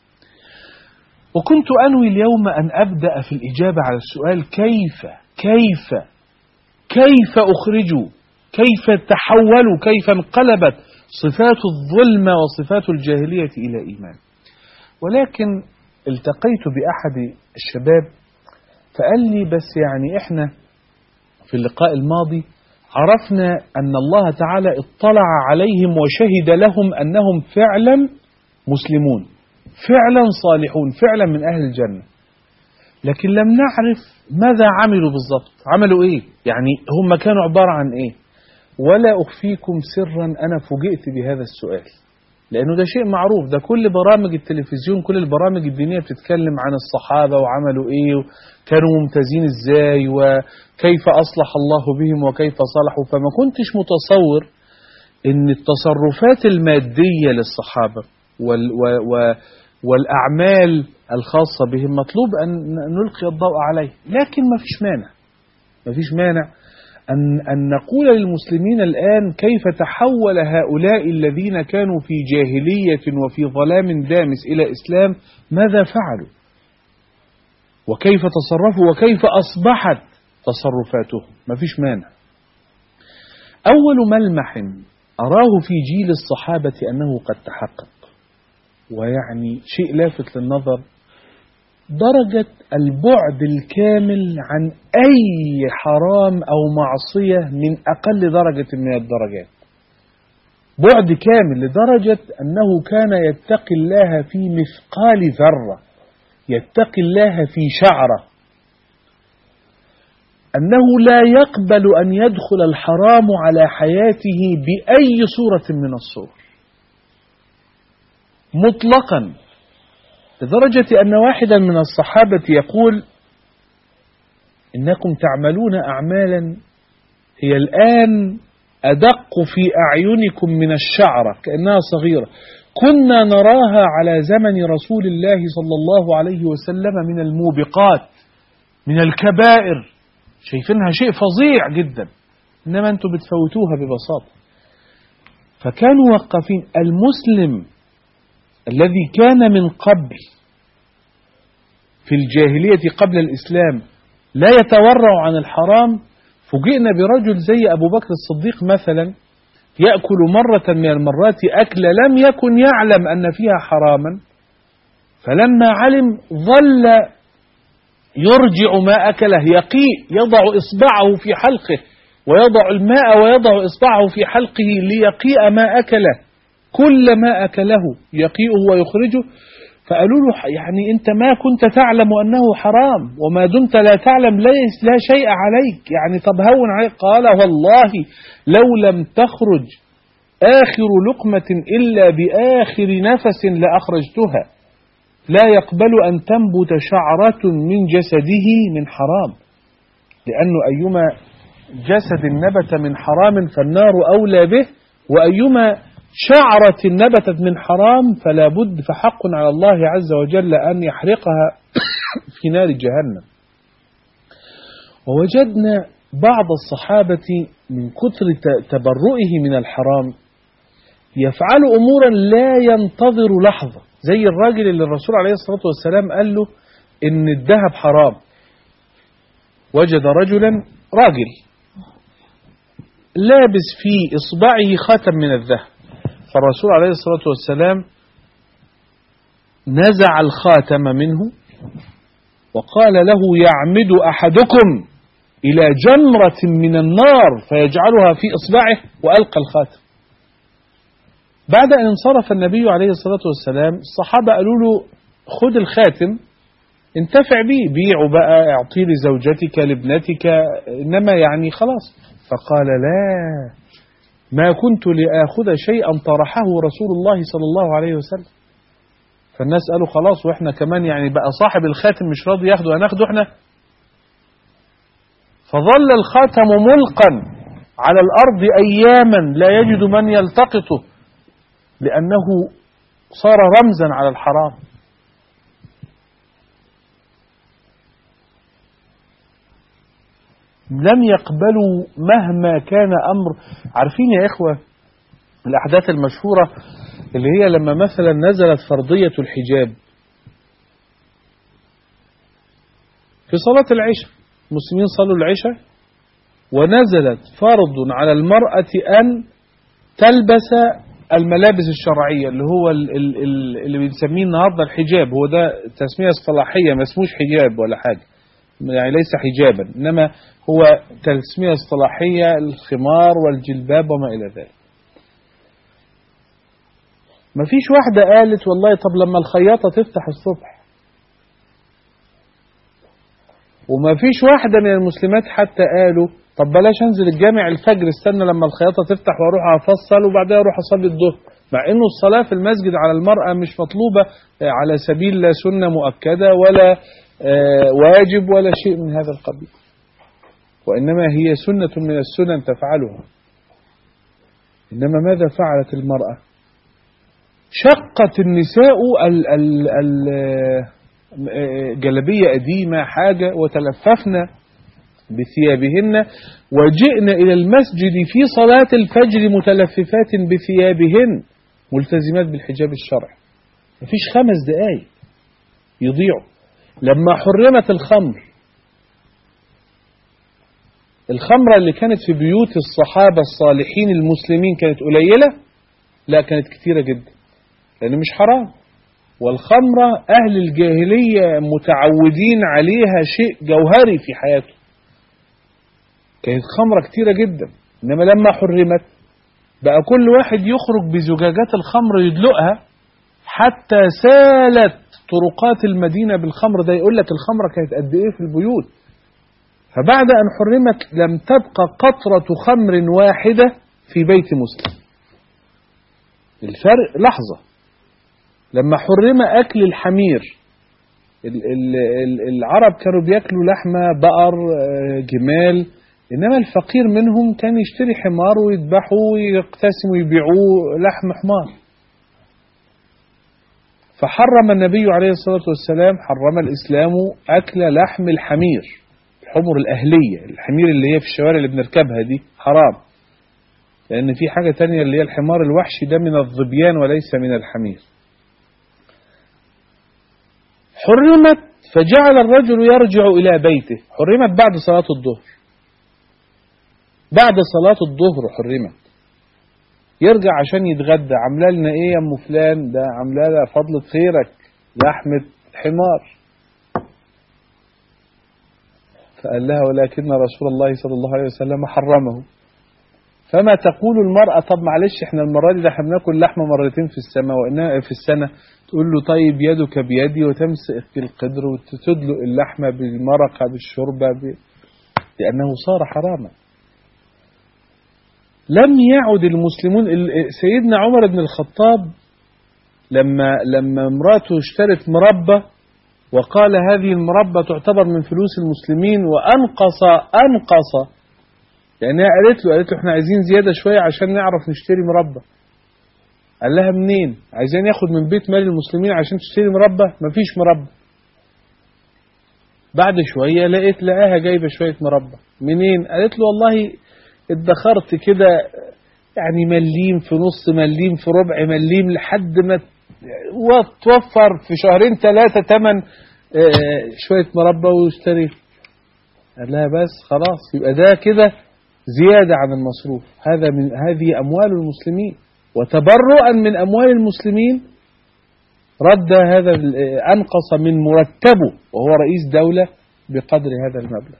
وكنت أنوي اليوم أن أبدأ في الإجابة على السؤال كيف كيف كيف أخرجوا، كيف تحولوا، كيف انقلبت صفات الظلمة وصفات الجاهلية إلى إيمان. ولكن التقيت بأحد الشباب فقال لي بس يعني إحنا في اللقاء الماضي عرفنا أن الله تعالى اطلع عليهم وشهد لهم أنهم فعلا مسلمون، فعلا صالحون، فعلا من أهل الجنة، لكن لم نعرف ماذا عملوا بالضبط. عملوا إيه؟ يعني هم كانوا عبارة عن إيه؟ ولا أخفيكم سرا أنا فوجئت بهذا السؤال، لأنه ده شيء معروف، ده كل برامج التلفزيون كل البرامج الدينية بتتكلم عن الصحابة وعملوا إيه وكانوا ممتازين إزاي وكيف أصلح الله بهم وكيف صلحوا. فما كنتش متصور إن التصرفات المادية للصحابة وال و والأعمال الخاصة بهم مطلوب أن نلقي الضوء عليه. لكن ما فيش مانع ما فيش مانع أن, أن نقول للمسلمين الآن كيف تحول هؤلاء الذين كانوا في جاهلية وفي ظلام دامس إلى إسلام، ماذا فعلوا وكيف تصرفوا وكيف أصبحت تصرفاتهم. ما فيش مانع. أول ملمح أراه في جيل الصحابة أنه قد تحقق، ويعني شيء لافت للنظر، درجة البعد الكامل عن أي حرام أو معصية من أقل درجة من الدرجات. بعد كامل لدرجة أنه كان يتقي الله في مثقال ذرة، يتقي الله في شعرة، أنه لا يقبل أن يدخل الحرام على حياته بأي صورة من الصور مطلقا، لدرجة أن واحدا من الصحابة يقول إنكم تعملون أعمالا هي الآن أدق في أعينكم من الشعرة كأنها صغيرة، كنا نراها على زمن رسول الله صلى الله عليه وسلم من الموبقات من الكبائر، شايفينها شيء فظيع جدا، إنما أنتم بتفوتوها ببساطة. فكانوا وقفين. المسلم الذي كان من قبل في الجاهلية قبل الإسلام لا يتورع عن الحرام، فوجئنا برجل زي أبو بكر الصديق مثلا يأكل مرة من المرات أكلة لم يكن يعلم أن فيها حراما، فلما علم ظل يرجع ما أكله، يقيء، يضع إصبعه في حلقه ويضع الماء ويضع إصبعه في حلقه ليقيء ما أكله، كل ما أكله يقيئه ويخرجه. فقالوا له يعني أنت ما كنت تعلم أنه حرام، وما دمت لا تعلم ليس لا شيء عليك، يعني طب هون عليك. قال والله لو لم تخرج آخر لقمة إلا بآخر نفس لأخرجتها، لا يقبل أن تنبت شعرة من جسده من حرام، لأنه أيما جسد نبت من حرام فالنار أولى به، وأيما شعرة نبتت من حرام فلا بد فحق على الله عز وجل أن يحرقها في نار جهنم. ووجدنا بعض الصحابة من كثر تبرؤه من الحرام يفعل أمورا لا ينتظر لحظة، زي الراجل اللي الرسول عليه الصلاة والسلام قال له إن الذهب حرام. وجد رجلا راجل لابس في إصبعه خاتم من الذهب، فالرسول عليه الصلاة والسلام نزع الخاتم منه وقال له يعمد أحدكم إلى جمرة من النار فيجعلها في إصبعه، وألقى الخاتم. بعد أن انصرف النبي عليه الصلاة والسلام الصحابة قالوا له خذ الخاتم انتفع به، بيعه بقى، اعطيه لزوجتك لابنتك، إنما يعني خلاص. فقال لا، ما كنت لآخذ شيئا طرحه رسول الله صلى الله عليه وسلم. فالناس قالوا خلاص، وإحنا كمان يعني بقى صاحب الخاتم مش راضي ياخده، هناخده إحنا. فظل الخاتم ملقا على الأرض أياما لا يجد من يلتقطه، لأنه صار رمزا على الحرام. لم يقبلوا مهما كان أمر. عارفين يا إخوة الأحداث المشهورة اللي هي لما مثلا نزلت فرضية الحجاب في صلاة العشاء، المسلمين صلوا العشاء ونزلت فرض على المرأة أن تلبس الملابس الشرعية اللي هو اللي بنسميه النهاردة الحجاب. هو ده تسمية اصطلاحية، ما اسموش حجاب ولا حاجة، يعني ليس حجابا، إنما هو تسمية اصطلاحية، الخمار والجلباب وما إلى ذلك. ما فيش واحدة قالت والله طب لما الخياطة تفتح الصبح، وما فيش واحدة من المسلمات حتى قالوا طب بلاش انزل الجامع الفجر، استنى لما الخياطة تفتح واروح افصل وبعدها اروح اصلي الظهر، مع انه الصلاة في المسجد على المرأة مش مطلوبة على سبيل لا سنة مؤكدة ولا واجب ولا شيء من هذا القبيل، وإنما هي سنة من السنن تفعلها. إنما ماذا فعلت المرأة؟ شقت النساء ال ال ال جلبية قديمة حاجة وتلففن بثيابهن، وجئنا إلى المسجد في صلاة الفجر متلففات بثيابهن ملتزمات بالحجاب الشرعي. مفيش خمس دقايق يضيعوا. لما حرمت الخمر، الخمرة اللي كانت في بيوت الصحابة الصالحين المسلمين كانت قليلة؟ لا، كانت كتيرة جدا، لأن مش حرام. والخمرة أهل الجاهلية متعودين عليها شيء جوهري في حياته، كانت خمرة كتيرة جدا. إنما لما حرمت بقى كل واحد يخرج بزجاجات الخمر يدلقها، حتى سالت طرقات المدينة بالخمر. ده يقول لك الخمرة كانت قد إيه في البيوت. فبعد أن حرمت لم تبقى قطرة خمر واحدة في بيت مسلم. الفرق لحظة. لما حرم أكل الحمير، العرب كانوا بيأكلوا لحمة بقر جمال، إنما الفقير منهم كان يشتري حمار ويذبحه ويقتسم ويبيعوه لحم حمار. فحرم النبي عليه الصلاة والسلام، حرم الإسلام أكل لحم الحمير، الحمر الأهلية، الحمير اللي هي في الشوارع اللي بنركبها دي حرام، لأن في حاجة تانية اللي هي الحمار الوحشي، ده من الظبيان وليس من الحمير. حرمت، فجعل الرجل يرجع إلى بيته. حرمت بعد صلاة الظهر، بعد صلاة الظهر حرمت. يرجع عشان يتغدى، عامله لنا ايه يا ام فلان؟ ده عامله لها فضلة خيرك لحمة حمار. فقال لها ولكن رسول الله صلى الله عليه وسلم حرمه. فما تقول المرأة؟ طب معلش احنا المرة دي ده احنا بناكل لحمة مرتين في السنة وإنها في السنة. تقول له طيب يدك بيدي، وتمسك القدر وتدلق اللحمة بالمرقة بالشوربة ب... لأنه صار حراما. لم يعد المسلمون. سيدنا عمر بن الخطاب لما لما امراته اشترت مربى وقال هذه المربى تعتبر من فلوس المسلمين، وأنقص أنقص يعني قالت له قالت له احنا عايزين زيادة شوية عشان نعرف نشتري مربى. قال لها منين؟ عايزين ياخد من بيت مال المسلمين عشان تشتري مربى؟ مفيش مربى. بعد شوية لقيت لقاها جايبة شوية مربى. منين؟ قالت له والله ادخرت كده يعني مليم في نص مليم في ربع مليم لحد ما توفر في شهرين ثلاثة تمن شوية مربى واشتري. قال لها بس خلاص يبقى ده كده زيادة عن المصروف. هذا من هذه أموال المسلمين، وتبرؤا من أموال المسلمين رد هذا أنقص من مرتبه وهو رئيس دولة بقدر هذا المبلغ.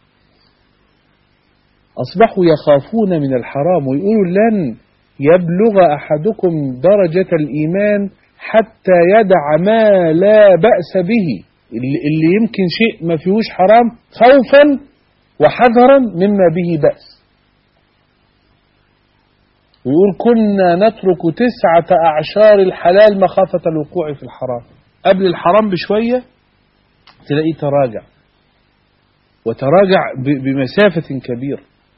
أصبحوا يخافون من الحرام ويقولوا لن يبلغ أحدكم درجة الإيمان حتى يدع ما لا بأس به، اللي يمكن شيء ما فيهوش حرام، خوفا وحذرا مما به بأس. ويقول كنا نترك تسعة أعشار الحلال مخافة الوقوع في الحرام. قبل الحرام بشوية تلاقيه تراجع، وتراجع بمسافة كبيرة.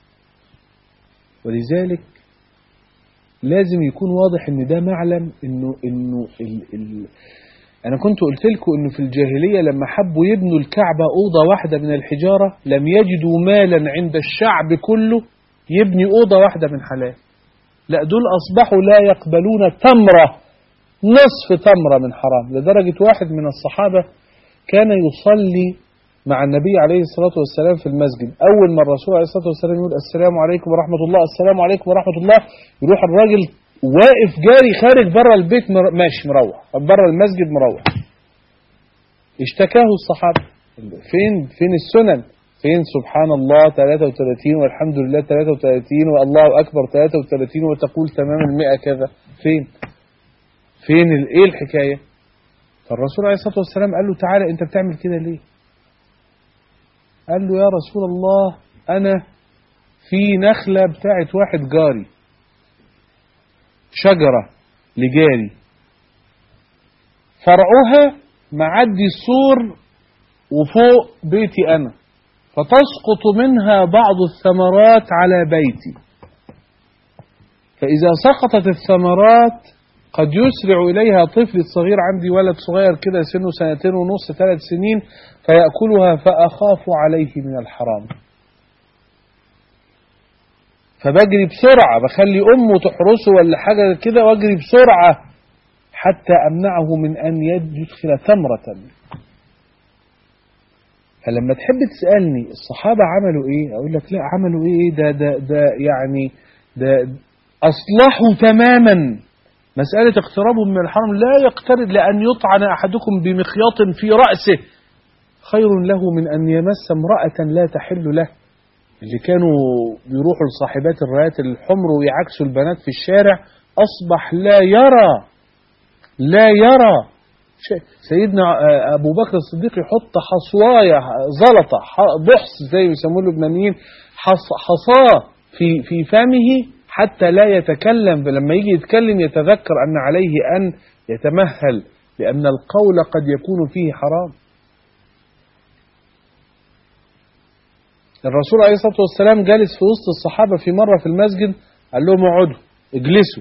ولذلك لازم يكون واضح ان ده معلم انه انه ال ال أنا كنت قلت لكم إنه في الجاهلية لما حبوا يبنوا الكعبة أوضة واحدة من الحجارة لم يجدوا مالا عند الشعب كله يبني أوضة واحدة من حلال. لا، دول أصبحوا لا يقبلون تمرة، نصف تمرة من حرام، لدرجة واحد من الصحابة كان يصلي مع النبي عليه الصلاة والسلام في المسجد. أول ما الرسول عليه الصلاة والسلام يقول السلام عليكم ورحمة الله، السلام عليكم ورحمة الله، يروح الراجل واقف جاري خارج بره البيت مر... ماشي مروح بره المسجد مروح. اشتكاه الصحابة، فين فين السنن، فين سبحان الله ثلاثة وثلاثين والحمد لله ثلاثة وثلاثين والله أكبر ثلاثة وثلاثين وتقول تمام المئة كذا، فين فين ايه الحكاية؟ فالرسول عليه الصلاة والسلام قال له تعالى انت بتعمل كده ليه؟ قال له يا رسول الله أنا في نخلة بتاعت واحد جاري، شجرة لجاري، فرعها معدي السور وفوق بيتي أنا، فتسقط منها بعض الثمرات على بيتي، فإذا سقطت الثمرات قد يسرع إليها طفل صغير، عندي ولد صغير كده سنه سنتين ونص ثلاث سنين، فيأكلها فأخاف عليه من الحرام، فبجري بسرعة بخلي أمه تحرسه ولا حاجة كده واجري بسرعة حتى أمنعه من أن يدخل ثمرة. فلما تحب تسألني الصحابة عملوا إيه، أقول لك لا عملوا إيه، ده ده ده يعني ده أصلحوا تماما مسألة اقترابهم من الحرم، لا يقترب لأن يطعن أحدكم بمخياط في رأسه خير له من أن يمس امرأة لا تحل له. اللي كانوا بيروحوا لصاحبات الرايات الحمر ويعكسوا البنات في الشارع أصبح لا يرى لا يرى سيدنا أبو بكر الصديق يحط حصواية زلطة بحص زي ما يسموه اللبنانيين حصاه في في فمه حتى لا يتكلم، لما يجي يتكلم يتذكر أن عليه أن يتمهل لأن القول قد يكون فيه حرام. الرسول عليه الصلاة والسلام جالس في وسط الصحابة في مرة في المسجد، قال لهم اقعدوا اجلسوا.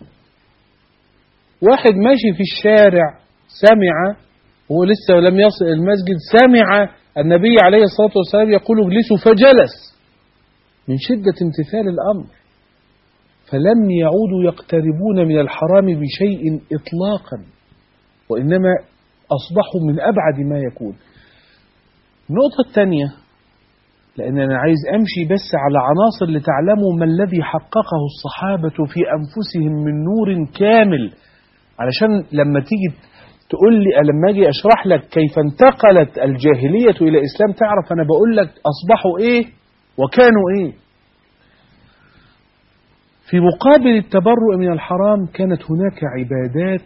واحد ماشي في الشارع سمع، هو لسه لم يصل المسجد، سمع النبي عليه الصلاة والسلام يقول اجلسوا فجلس من شدة امتثال الأمر، فلم يعودوا يقتربون من الحرام بشيء إطلاقا، وإنما أصبحوا من أبعد ما يكون. النقطة الثانية، لأن أنا عايز أمشي بس على عناصر لتعلموا ما الذي حققه الصحابة في أنفسهم من نور كامل، علشان لما تيجي تقول لي لما أجي أشرح لك كيف انتقلت الجاهلية إلى الإسلام تعرف أنا بقول لك أصبحوا إيه وكانوا إيه. في مقابل التبرؤ من الحرام كانت هناك عبادات،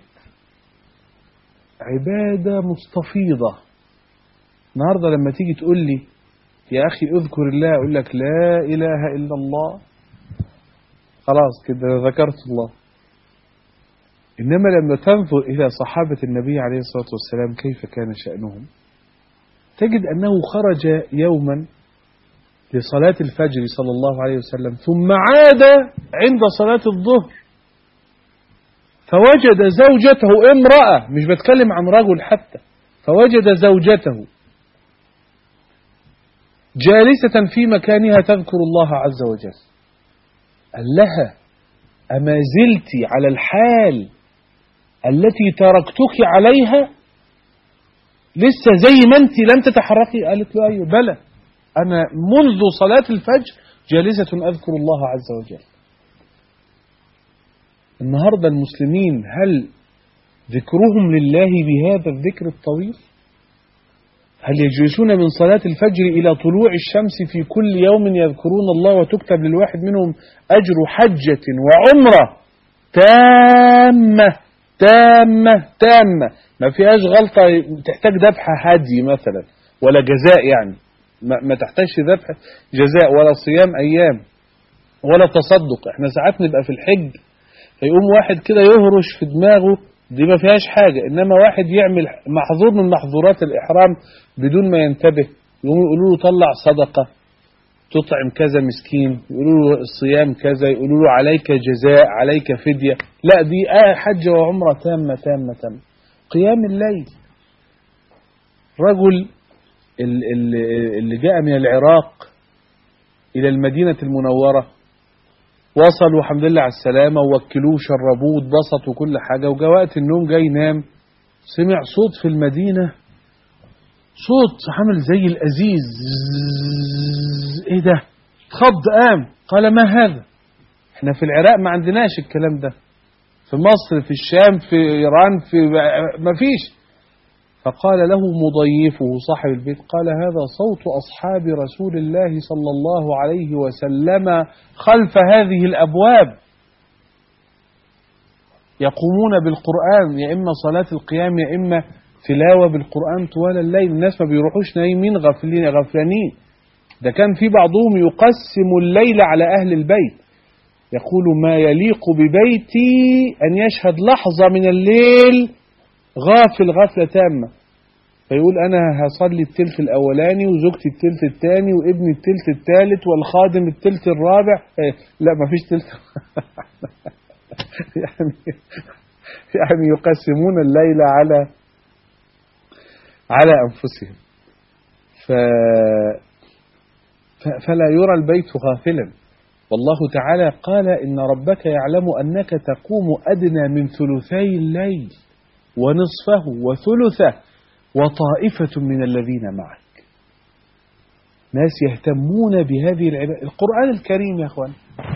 عبادة مستفيضة. النهاردة لما تيجي تقول لي يا أخي اذكر الله، أقول لك لا إله إلا الله، خلاص كده ذكرت الله. إنما لما تنظر إلى صحابة النبي عليه الصلاة والسلام كيف كان شأنهم، تجد أنه خرج يوما لصلاة الفجر صلى الله عليه وسلم ثم عاد عند صلاة الظهر فوجد زوجته امرأة، مش بتكلم عن رجل حتى، فوجد زوجته جالسة في مكانها تذكر الله عز وجل. قال لها أما زلت على الحال التي تركتك عليها لسه زي ما أنت لم تتحركي؟ قالت له أيوه بلى، أنا منذ صلاة الفجر جالسة أذكر الله عز وجل. النهاردة المسلمين هل ذكرهم لله بهذا الذكر الطويل؟ هل يجلسون من صلاة الفجر إلى طلوع الشمس في كل يوم يذكرون الله وتكتب للواحد منهم أجر حجة وعمرة تامة تامة تامة ما فيهاش غلطة تحتاج ذبح هدي مثلا ولا جزاء، يعني ما تحتاجش ذبح جزاء ولا صيام أيام ولا تصدق. احنا ساعات نبقى في الحج فيقوم واحد كده يهرش في دماغه دي ما فيهاش حاجة، إنما واحد يعمل محظور من محظورات الإحرام بدون ما ينتبه يقوم يقولوا له طلع صدقة تطعم كذا مسكين، يقولوا له الصيام كذا، يقولوا له عليك جزاء عليك فدية. لا، دي آه حجة وعمرة تامة تامة تامة. قيام الليل. رجل اللي جاء من العراق إلى المدينة المنورة، وصلوا الحمد لله على السلامة، ووكلوه شربوه واتبسطوا وكل حاجة، وجاء وقت النوم جاي ينام، سمع صوت في المدينة، صوت عامل زي الأزيز، ايه ده؟ اتخض قام، قال ما هذا؟ احنا في العراق ما عندناش الكلام ده، في مصر، في الشام، في إيران، في ما فيش. فقال له مضيفه صاحب البيت، قال هذا صوت أصحاب رسول الله صلى الله عليه وسلم خلف هذه الأبواب، يقومون بالقرآن، يا إما صلاة القيام يا إما تلاوة بالقرآن طوال الليل. الناس ما بيروحوش نايمين غفلين غفلانين، ده كان في بعضهم يقسم الليل على أهل البيت، يقول ما يليق ببيتي أن يشهد لحظة من الليل غافل غفلة تامة، فيقول أنا هصلي التلت الأولاني وزوجتي التلت الثاني وابني التلت الثالث والخادم التلت الرابع. إيه لا ما فيش تلت يعني يعني يقسمون الليل على على أنفسهم، ف... فلا يرى البيت غافلا. والله تعالى قال إن ربك يعلم أنك تقوم أدنى من ثلثي الليل ونصفه وثلثه وطائفة من الذين معك. ناس يهتمون بهذه العبادة. القرآن الكريم يا أخوان،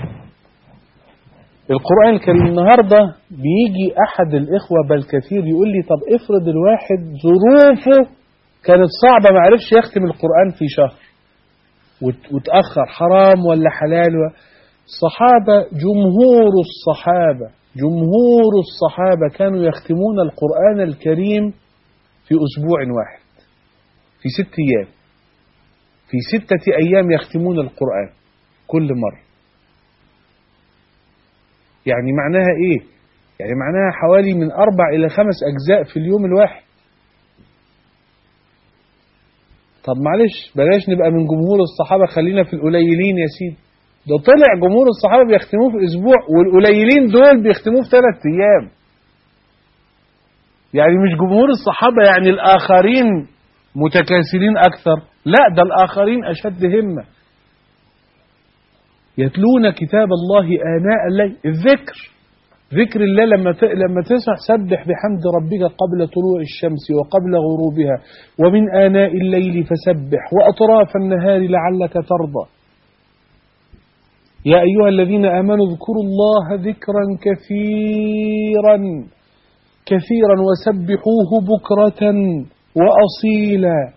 القرآن الكريم النهاردة بيجي أحد الإخوة بل كثير يقول لي طب افرض الواحد ظروفه كانت صعبة ما عرفش يختم القرآن في شهر وتأخر، حرام ولا حلال؟ الصحابة جمهور الصحابة جمهور الصحابة كانوا يختمون القرآن الكريم في أسبوع واحد، في ست أيام، في ستة أيام يختمون القرآن كل مرة. يعني معناها إيه؟ يعني معناها حوالي من أربع إلى خمس أجزاء في اليوم الواحد. طب معلش بلاش نبقى من جمهور الصحابة، خلينا في القليلين يا سيدي. ده طلع جمهور الصحابة بيختموه في أسبوع، والقليلين دول بيختموه في ثلاث أيام. يعني مش جمهور الصحابة يعني الآخرين متكاسلين أكثر، لا ده الآخرين أشد همة. يتلون كتاب الله آناء الليل، الذكر، ذكر الله لما لما تسمع سبح بحمد ربك قبل طلوع الشمس وقبل غروبها ومن آناء الليل فسبح وأطراف النهار لعلك ترضى. يا أيها الذين آمنوا اذكروا الله ذكرا كثيرا كثيرا وسبحوه بكرة وأصيلا.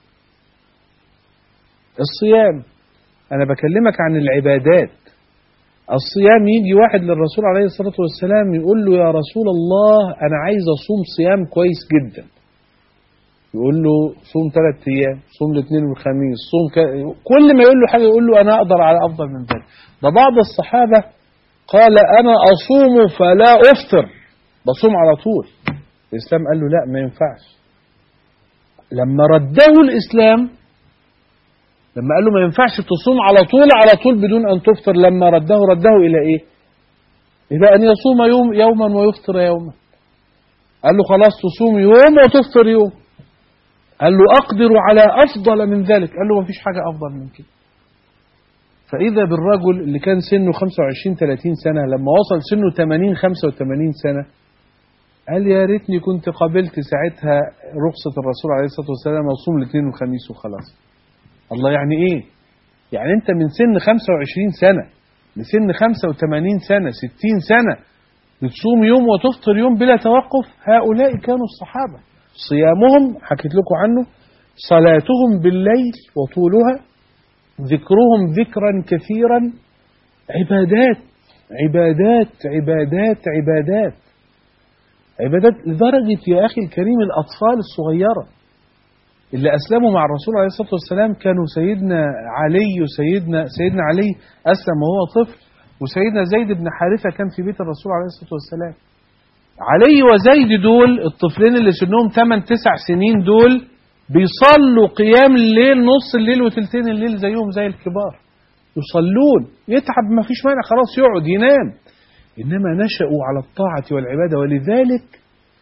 الصيام، أنا بكلمك عن العبادات. الصيام يجي واحد للرسول عليه الصلاة والسلام يقول له يا رسول الله أنا عايز أصوم صيام كويس جدا. يقول له صوم ثلاث أيام، صوم الاثنين والخميس، صوم ك... كل ما يقول له حاجة يقول له أنا أقدر على أفضل من ذلك. ده بعض الصحابة قال أنا أصوم فلا أفطر، بصوم على طول. الإسلام قال له لا ما ينفعش. لما رده الإسلام، لما قال له ما ينفعش تصوم على طول على طول بدون أن تفطر، لما رده رده إلى إيه؟ إلى أن يصوم يوم يوما ويفطر يوما. قال له خلاص تصوم يوم وتفطر يوم. قال له أقدر على أفضل من ذلك. قال له ما فيش حاجة أفضل من كده. فإذا بالرجل اللي كان سنه خمسة وعشرين ثلاثين سنة لما وصل سنه ثمانين خمسة وثمانين سنة قال يا ريتني كنت قابلت ساعتها رخصة الرسول عليه الصلاة والسلام وصوم الاثنين والخميس وخلاص. الله، يعني إيه؟ يعني أنت من سن خمسة وعشرين سنة لسن خمسة وثمانين سنة ستين سنة بتصوم يوم وتفطر يوم بلا توقف. هؤلاء كانوا الصحابة. صيامهم حكيت لكم عنه، صلاتهم بالليل وطولها، ذكرهم ذكرا كثيرا، عبادات عبادات عبادات عبادات عبادات لدرجة يا أخي الكريم الأطفال الصغيرة اللي أسلموا مع الرسول عليه الصلاة والسلام كانوا سيدنا علي وسيدنا سيدنا علي أسلم وهو طفل، وسيدنا زيد بن حارثة كان في بيت الرسول عليه الصلاة والسلام. علي وزيد دول الطفلين اللي سنهم ثمانية تسع سنين دول بيصلوا قيام الليل نص الليل وثلثين الليل زيهم زي الكبار، يصلون، يتعب ما فيش مانع خلاص يقعد ينام، إنما نشأوا على الطاعة والعبادة. ولذلك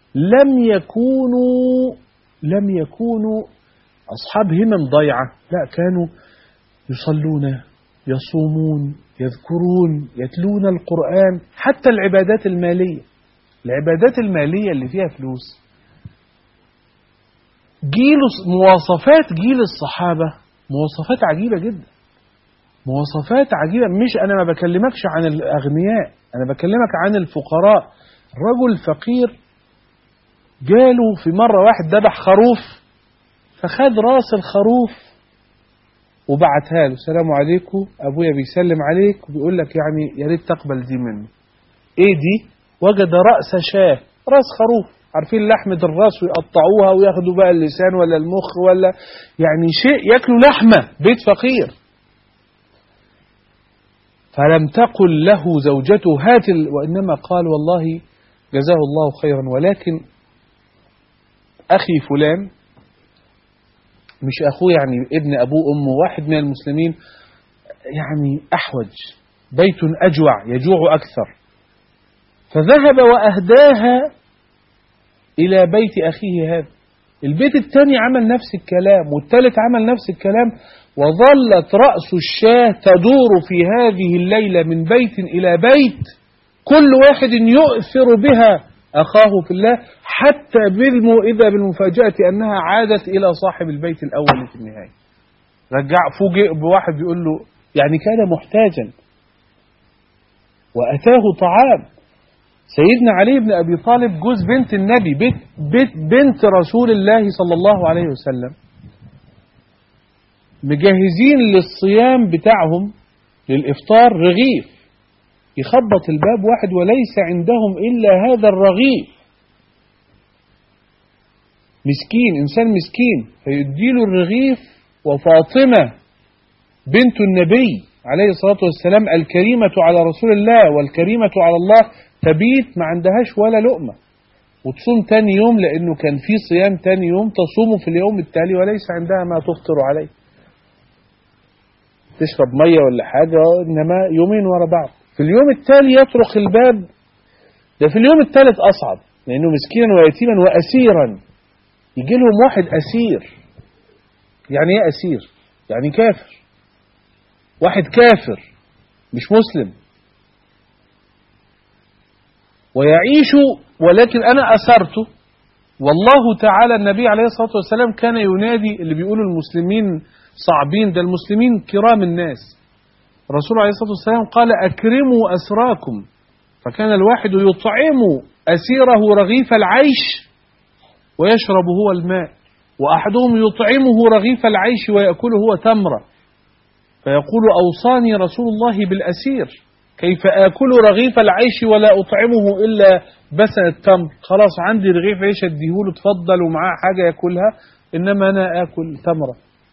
لم يكونوا لم يكونوا أصحاب همم ضيعة، لا، كانوا يصلون، يصومون، يذكرون، يتلون القرآن. حتى العبادات المالية، العبادات المالية اللي فيها فلوس، جيل مواصفات جيل الصحابة مواصفات عجيبة جدا، مواصفات عجيبة. مش أنا ما بكلمكش عن الأغنياء، أنا بكلمك عن الفقراء. الرجل فقير جاله في مرة واحد ذبح خروف، فخد راس الخروف وبعتها له: السلام عليكم، أبويا بيسلم عليك وبيقول لك يعني يا ريت تقبل دي منه. إيه دي؟ وجد رأس شاه، راس خروف. عارفين لحمة الراس ويقطعوها وياخدوا بقى اللسان ولا المخ ولا يعني شيء، ياكلوا لحمة، بيت فقير. فلم تقل له زوجته هات ال... وإنما قال: والله جزاه الله خيرا، ولكن أخي فلان، مش أخوه يعني ابن أبوه أمه، واحد من المسلمين يعني أحوج، بيت أجوع يجوع أكثر. فذهب وأهداها إلى بيت أخيه هذا. البيت الثاني عمل نفس الكلام، والثالث عمل نفس الكلام، وظلت رأس الشاه تدور في هذه الليلة من بيت إلى بيت، كل واحد يؤثر بها أخاه في الله، حتى بالمؤذى بالمفاجأة أنها عادت إلى صاحب البيت الأول في النهاية. رجع فوجئ بواحد بيقول له يعني كان محتاجا وأتاه طعام. سيدنا علي بن أبي طالب جوز بنت النبي، بيت بيت بنت رسول الله صلى الله عليه وسلم، مجهزين للصيام بتاعهم للإفطار رغيف. يخبط الباب واحد وليس عندهم إلا هذا الرغيف، مسكين، إنسان مسكين، فيديله الرغيف. وفاطمة بنت النبي عليه الصلاة والسلام الكريمة على رسول الله والكريمة على الله تبيت ما عندهاش ولا لقمة، وتصوم تاني يوم لأنه كان في صيام تاني يوم، تصوم في اليوم التالي وليس عندها ما تفطر عليه، تشرب مية ولا حاجة، إنما يومين ورا بعض. في اليوم التالي يطرق الباب، ده في اليوم الثالث أصعب، لأنه مسكينا ويتيما وأسيرا. يجي لهم واحد أسير. يعني إيه أسير؟ يعني كافر، واحد كافر مش مسلم، ويعيش، ولكن أنا أسرته. والله تعالى النبي عليه الصلاة والسلام كان ينادي، اللي بيقولوا المسلمين صعبين، ده المسلمين كرام الناس. الرسول عليه الصلاة والسلام قال: أكرموا أسراكم. فكان الواحد يطعم أسيره رغيف العيش ويشرب هو الماء، وأحدهم يطعمه رغيف العيش ويأكله هو تمرة، فيقول: أوصاني رسول الله بالأسير، كيف آكل رغيف العيش ولا أطعمه إلا بسن التمر؟ خلاص عندي رغيف عيش أديهوله تفضل ومعاه حاجة يأكلها، إنما أنا آكل تمرة.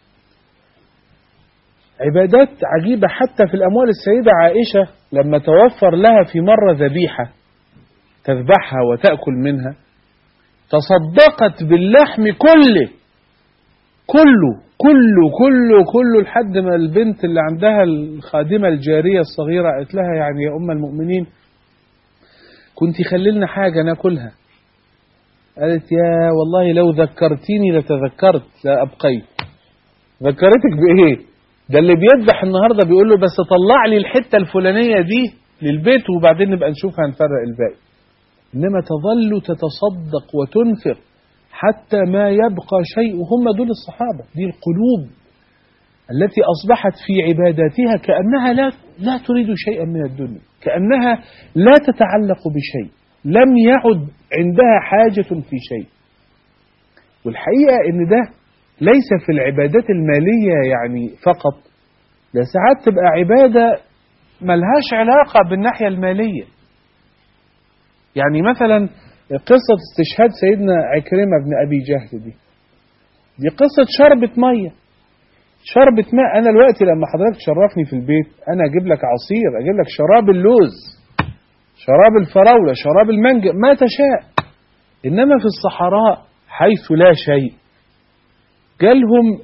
عبادات عجيبة. حتى في الأموال السيدة عائشة لما توفر لها في مرة ذبيحة تذبحها وتأكل منها، تصدقت باللحم كله كله كله كله كله لحد ما البنت اللي عندها الخادمة الجارية الصغيرة قالت لها: يعني يا أم المؤمنين كنت خللنا حاجة ناكلها. قالت: يا والله لو ذكرتيني لتذكرت لا أبقيت. ذكرتك بإيه؟ ده اللي بيذبح النهاردة بيقول له بس طلع لي الحتة الفلانية دي للبيت وبعدين نبقى نشوف هنفرق الباقي. إنما تظل تتصدق وتنفق حتى ما يبقى شيء. هم دول الصحابة، دي القلوب التي أصبحت في عباداتها كأنها لا, لا تريد شيئا من الدنيا، كأنها لا تتعلق بشيء، لم يعد عندها حاجة في شيء. والحقيقة إن ده ليس في العبادات المالية يعني فقط، ده ساعات تبقى عبادة ملهاش علاقة بالناحية المالية. يعني مثلا قصة استشهاد سيدنا عكرمة بن أبي جهل دي دي قصة شربة مية، شربة ماء. أنا الوقت لما حضرتك تشرفني في البيت أنا أجيب لك عصير، أجيب لك شراب اللوز، شراب الفراولة، شراب المانجا، ما تشاء. إنما في الصحراء حيث لا شيء جالهم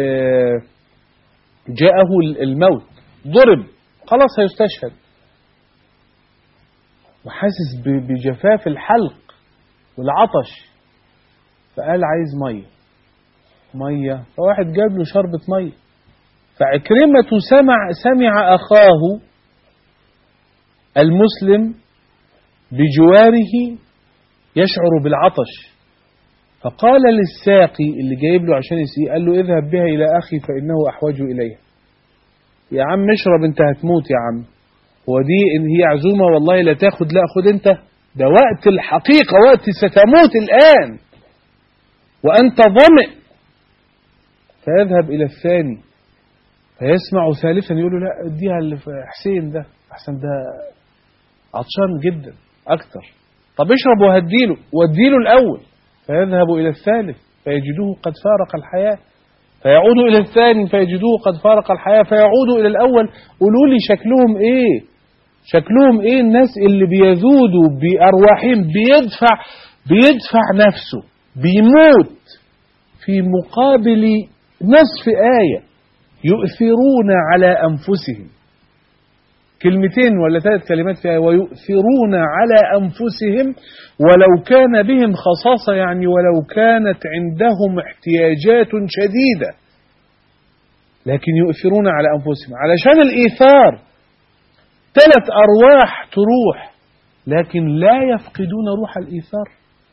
جاءه الموت، ضرب خلاص هيستشهد، وحاسس بجفاف الحلق والعطش، فقال عايز مية مية، فواحد جاب له شربة مية، فعكرمة سمع سمع أخاه المسلم بجواره يشعر بالعطش، فقال للساقي اللي جايب له عشان يسقيه، قال له اذهب بها إلى أخي فإنه أحوج إليها. يا عم اشرب انت هتموت يا عم، هو دي إن هي عزومة والله لا تاخد، لا خد انت، ده وقت الحقيقة، وقت ستموت الآن وأنت ظمئ. فيذهب إلى الثاني فيسمع ثالثا يقول له لا اديها لحسين ده أحسن، ده عطشان جدا أكتر، طب اشرب وهديله واديله الأول. فيذهب إلى الثالث فيجدوه قد فارق الحياة، فيعود إلى الثاني فيجدوه قد فارق الحياة، فيعود إلى الأول. قولوا لي شكلهم إيه؟ شكلهم إيه الناس اللي بيذودوا بأرواحهم، بيدفع بيدفع نفسه، بيموت في مقابل نصف آية، يؤثرون على أنفسهم. كلمتين ولا ثلاث كلمات فيها ويؤثرون على أنفسهم ولو كان بهم خصاصة، يعني ولو كانت عندهم احتياجات شديدة، لكن يؤثرون على أنفسهم. علشان الإيثار ثلاث أرواح تروح، لكن لا يفقدون روح الإيثار.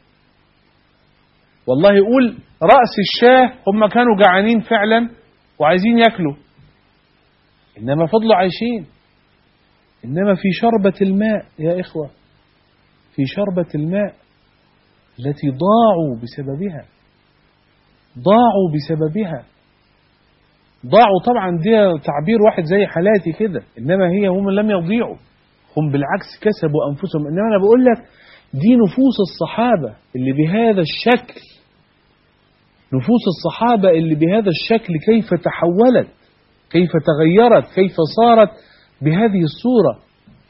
والله يقول رأس الشاه هم كانوا جعانين فعلا وعايزين يأكلوا، إنما فضلوا عايشين. إنما في شربة الماء يا إخوة، في شربة الماء التي ضاعوا بسببها، ضاعوا بسببها ضاعوا طبعا دي تعبير واحد زي حالاتي كده، إنما هي هم لم يضيعوا، هم بالعكس كسبوا أنفسهم. إنما أنا بقول لك دي نفوس الصحابة اللي بهذا الشكل، نفوس الصحابة اللي بهذا الشكل كيف تحولت، كيف تغيرت، كيف صارت بهذه الصورة.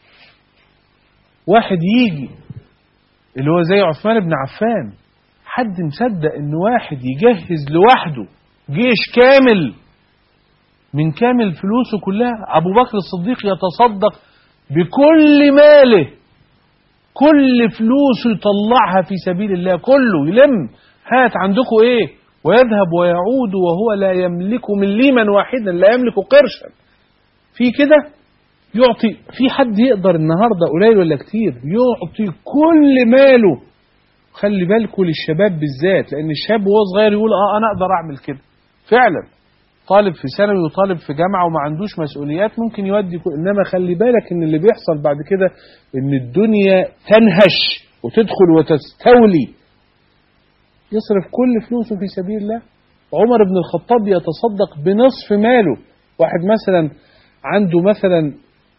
واحد يجي اللي هو زي عثمان بن عفان، حد مصدق ان واحد يجهز لوحده جيش كامل من كامل فلوسه كلها؟ ابو بكر الصديق يتصدق بكل ماله، كل فلوسه يطلعها في سبيل الله، كله يلم، هات عندكم ايه، ويذهب ويعود وهو لا يملك مليما واحدا، لا يملك قرشا. في كده يعطي، في حد يقدر النهاردة قليل ولا كتير يعطي كل ماله؟ خلي بالكم للشباب بالذات، لأن الشاب وهو صغير يقول اه أنا أقدر أعمل كده فعلا، طالب في ثانوي وطالب في جامعة وما عندوش مسؤوليات ممكن يودي كل، إنما خلي بالك إن اللي بيحصل بعد كده إن الدنيا تنهش وتدخل وتستولي، يصرف كل فلوسه في سبيل الله. عمر بن الخطاب يتصدق بنصف ماله. واحد مثلا عنده مثلا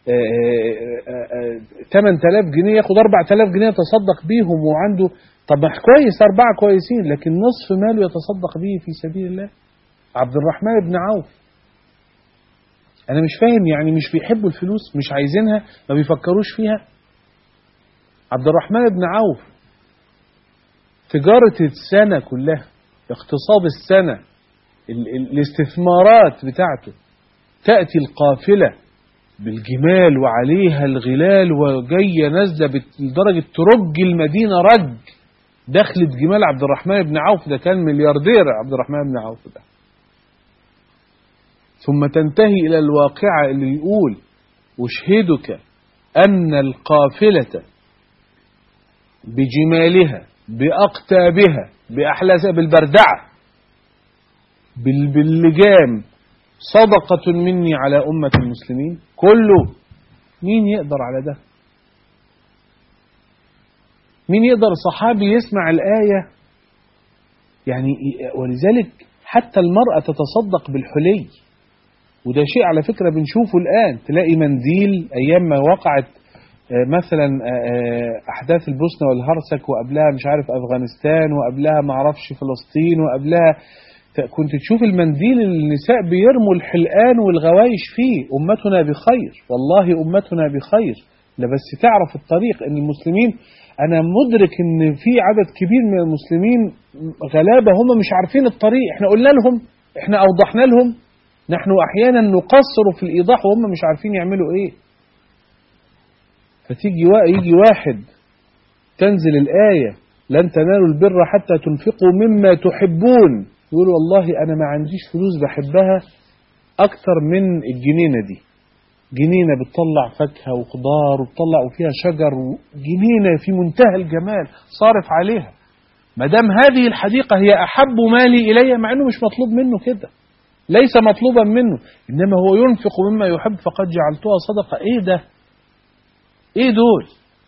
ثمانية آلاف جنيه ياخد أربعة آلاف جنيه يتصدق بيهم، وعنده طب كويس أربعة كويسين، لكن نصف ماله يتصدق به في سبيل الله. عبد الرحمن بن عوف، أنا مش فاهم يعني مش بيحبوا الفلوس، مش عايزينها، ما بيفكروش فيها. عبد الرحمن بن عوف تجارة السنة كلها، اقتصاد السنة، الاستثمارات بتاعته، تأتي القافلة بالجمال وعليها الغلال وجاية نازلة لدرجة ترج المدينة رج، دخلت جمال عبد الرحمن بن عوف، ده كان ملياردير عبد الرحمن بن عوف ده. ثم تنتهي إلى الواقعة اللي يقول أشهدك أن القافلة بجمالها بأقتابها بأحلاسها بالبردعة باللجام صدقة مني على أمة المسلمين كله. مين يقدر على ده؟ مين يقدر صحابي يسمع الآية يعني؟ ولذلك حتى المرأة تتصدق بالحلي، وده شيء على فكرة بنشوفه الآن. تلاقي منديل أيام ما وقعت مثلا أحداث البوسنة والهرسك، وقبلها مش عارف أفغانستان، وقبلها معرفش فلسطين، وقبلها كنت تشوف المنديل النساء بيرموا الحلقان والغوايش فيه. أمتنا بخير والله، أمتنا بخير، لا بس تعرف الطريق. إن المسلمين، أنا مدرك إن في عدد كبير من المسلمين غلابة هم مش عارفين الطريق، إحنا قلنا لهم، إحنا أوضحنا لهم، نحن أحيانا نقصر في الإيضاح وهم مش عارفين يعملوا إيه. فتيجي يجي واحد تنزل الآية لن تنالوا البر حتى تنفقوا مما تحبون. يقول والله أنا ما عنديش فلوس بحبها أكثر من الجنينة دي، جنينة بتطلع فاكهة وخضار وبتطلع وفيها شجر، جنينة في منتهى الجمال صارف عليها، ما دام هذه الحديقة هي أحب مالي إلي، مع أنه مش مطلوب منه كده، ليس مطلوبا منه، إنما هو ينفق مما يحب فقد جعلتها صدقة. إيه ده؟ إيه دول؟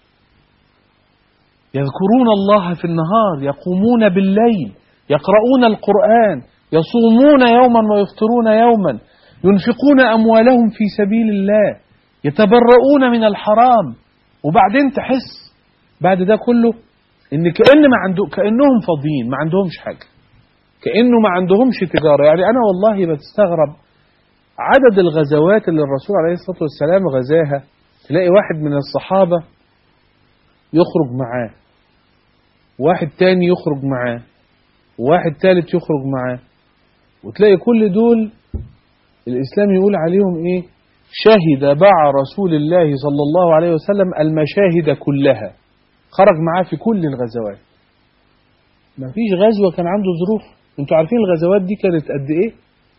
يذكرون الله في النهار، يقومون بالليل، يقرؤون القرآن، يصومون يوما ويفطرون يوما، ينفقون أموالهم في سبيل الله، يتبرؤون من الحرام. وبعدين تحس بعد ده كله إن كأن ما عنده كأنهم فاضيين، ما عندهمش حاجة، كأنه ما عندهمش تجارة. يعني أنا والله بتستغرب عدد الغزوات اللي الرسول عليه الصلاة والسلام غزاها، تلاقي واحد من الصحابة يخرج معاه، واحد تاني يخرج معاه، وواحد ثالث يخرج معاه، وتلاقي كل دول الإسلام يقول عليهم إيه؟ شهد مع رسول الله صلى الله عليه وسلم المشاهد كلها، خرج معاه في كل الغزوات. ما فيش غزوة كان عنده ظروف. انتوا عارفين الغزوات دي كانت قد إيه؟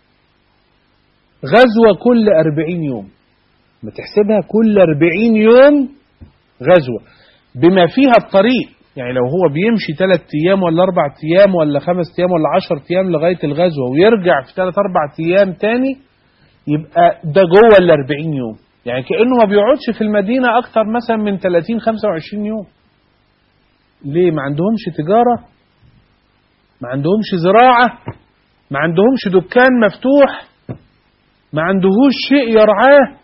غزوة كل أربعين يوم، ما تحسبها كل أربعين يوم غزوة، بما فيها الطريق. يعني لو هو بيمشي ثلاث أيام ولا أربع أيام ولا خمس أيام ولا عشر أيام لغاية الغزوة ويرجع في ثلاث أربع أيام تاني، يبقى ده جوه الأربعين يوم. يعني كأنه ما بيقعدش في المدينة أكتر مثلا من ثلاثين خمسة وعشرين يوم. ليه؟ ما عندهمش تجارة، ما عندهمش زراعة، ما عندهمش دكان مفتوح، ما عندهوش شيء يرعاه.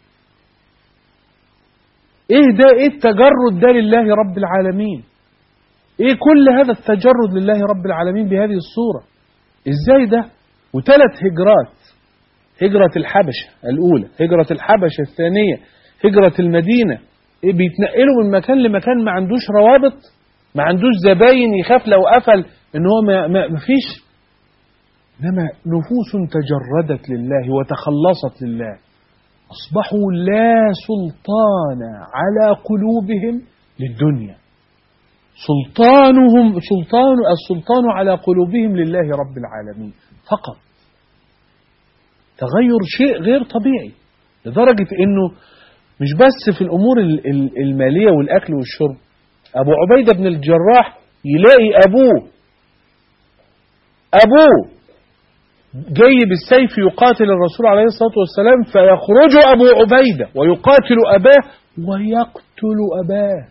ايه ده؟ ايه التجرد ده لله رب العالمين؟ ايه كل هذا التجرد لله رب العالمين بهذه الصورة؟ ازاي ده؟ وثلاث هجرات، هجرة الحبشة الأولى، هجرة الحبشة الثانية، هجرة المدينة. إيه بيتنقلوا من مكان لمكان، ما عندوش روابط، ما عندوش زباين يخاف لو قفل ان هو ما, ما, ما فيش. انما نفوس تجردت لله وتخلصت لله، أصبحوا لا سلطان على قلوبهم للدنيا، سلطانهم سلطان السلطان على قلوبهم لله رب العالمين فقط. تغير شيء غير طبيعي لدرجة انه مش بس في الامور المالية والاكل والشرب. ابو عبيدة بن الجراح يلاقي ابوه ابوه جاي بالسيف يقاتل الرسول عليه الصلاة والسلام، فيخرج ابو عبيدة ويقاتل اباه ويقتل اباه،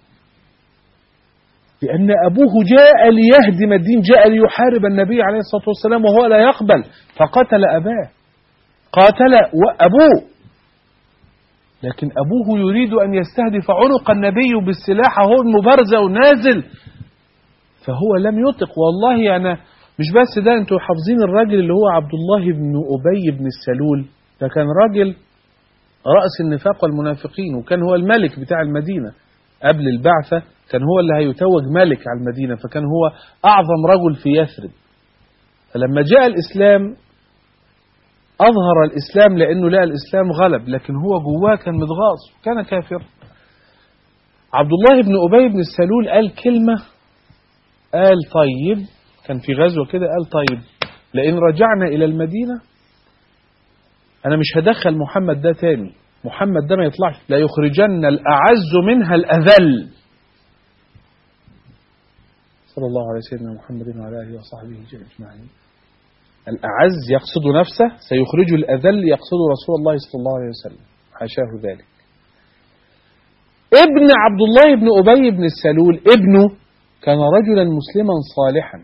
لأن أبوه جاء ليهدم الدين، جاء ليحارب النبي عليه الصلاة والسلام وهو لا يقبل، فقتل أباه، قاتل أبوه. لكن أبوه يريد أن يستهدف عنق النبي بالسلاح، هو المبارزة ونازل، فهو لم يطق. والله أنا مش بس ده، أنتوا حافظين الراجل اللي هو عبد الله بن أبي بن السلول، ده كان راجل رأس النفاق والمنافقين، وكان هو الملك بتاع المدينة قبل البعثة، كان هو اللي هيتوج ملك على المدينة، فكان هو أعظم رجل في يثرب. فلما جاء الإسلام أظهر الإسلام لأنه لا الإسلام غلب، لكن هو جواه كان متغاظ وكان كافر. عبد الله بن أبي بن السلول قال كلمة، قال طيب، كان في غزوة كده، قال طيب لئن رجعنا إلى المدينة أنا مش هدخل محمد ده تاني، محمد ده ما يطلعش، لا يخرجن الأعز منها الأذل. صلى الله على سيدنا محمد وعلى آله وصحبه أجمعين. الأعز يقصد نفسه، سيخرج الأذل يقصد رسول الله صلى الله عليه وسلم، حاشاه ذلك. ابن عبد الله بن أبي بن السلول ابنه كان رجلا مسلما صالحا،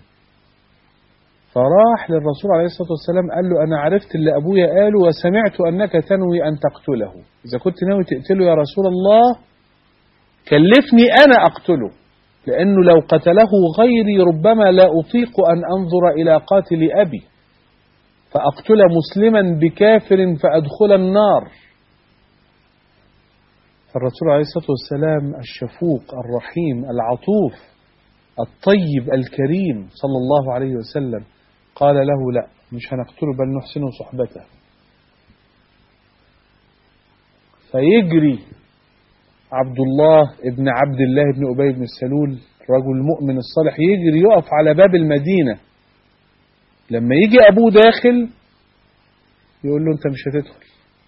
فراح للرسول عليه الصلاة والسلام قال له أنا عرفت اللي أبويا قاله وسمعت أنك تنوي أن تقتله، إذا كنت ناوي تقتله يا رسول الله كلفني أنا أقتله، لأنه لو قتله غيري ربما لا أطيق أن أنظر إلى قاتل أبي، فأقتل مسلما بكافر فأدخل النار. فالرسول عليه الصلاة والسلام الشفوق الرحيم العطوف الطيب الكريم صلى الله عليه وسلم قال له لا، مش هنقتله بل نحسن صحبته. فيجري عبد الله ابن عبد الله بن أبي بن السلول الرجل المؤمن الصالح يجري يقف على باب المدينة، لما يجي أبوه داخل يقول له أنت مش هتدخل،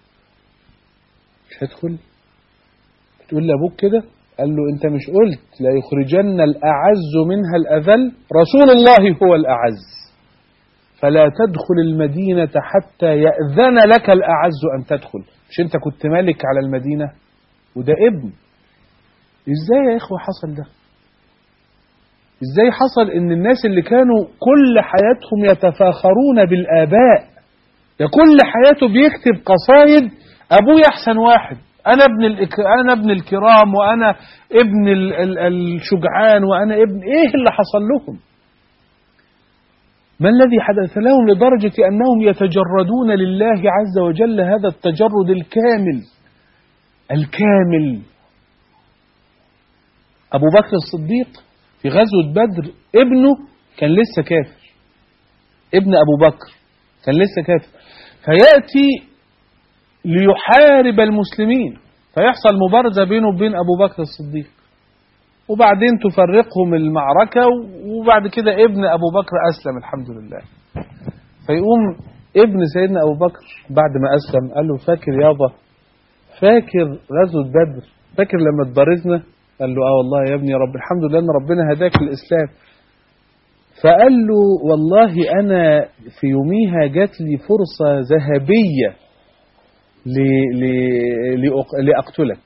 مش هتدخل. تقول لأبوك كده؟ قال له أنت مش قلت لا يخرجن الأعز منها الأذل؟ رسول الله هو الأعز، فلا تدخل المدينة حتى يأذن لك الأعز أن تدخل. مش أنت كنت مالك على المدينة؟ وده ابن. إزاي يا إخوة حصل ده؟ إزاي حصل إن الناس اللي كانوا كل حياتهم يتفاخرون بالآباء، يا كل حياته بيكتب قصايد أبوي أحسن واحد، أنا ابن الإك... أنا ابن الكرام، وأنا ابن ال... ال... الشجعان، وأنا ابن إيه اللي حصل لهم؟ ما الذي حدث لهم لدرجة أنهم يتجردون لله عز وجل هذا التجرد الكامل الكامل؟ أبو بكر الصديق في غزوة بدر ابنه كان لسه كافر، ابن أبو بكر كان لسه كافر، فيأتي ليحارب المسلمين، فيحصل مبارزة بينه وبين أبو بكر الصديق، وبعدين تفرقهم المعركة، وبعد كده ابن أبو بكر أسلم الحمد لله. فيقوم ابن سيدنا أبو بكر بعد ما أسلم قال له فاكر يابا، فاكر غزوة بدر، فاكر لما اتبارزنا؟ قال له آه والله يا ابني، يا رب الحمد لله أن ربنا هداك للإسلام. فقال له والله أنا في يوميها جات لي فرصة ذهبية لأقتلك،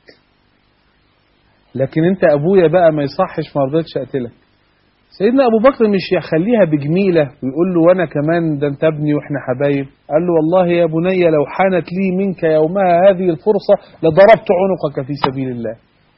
لكن أنت أبويا بقى ما يصحش، ما رضيتش أقتلك. سيدنا أبو بكر مش يخليها بجميلة ويقول له وأنا كمان ده أنت ابني وإحنا حبايب، قال له والله يا بني لو حانت لي منك يومها هذه الفرصة لضربت عنقك في سبيل الله.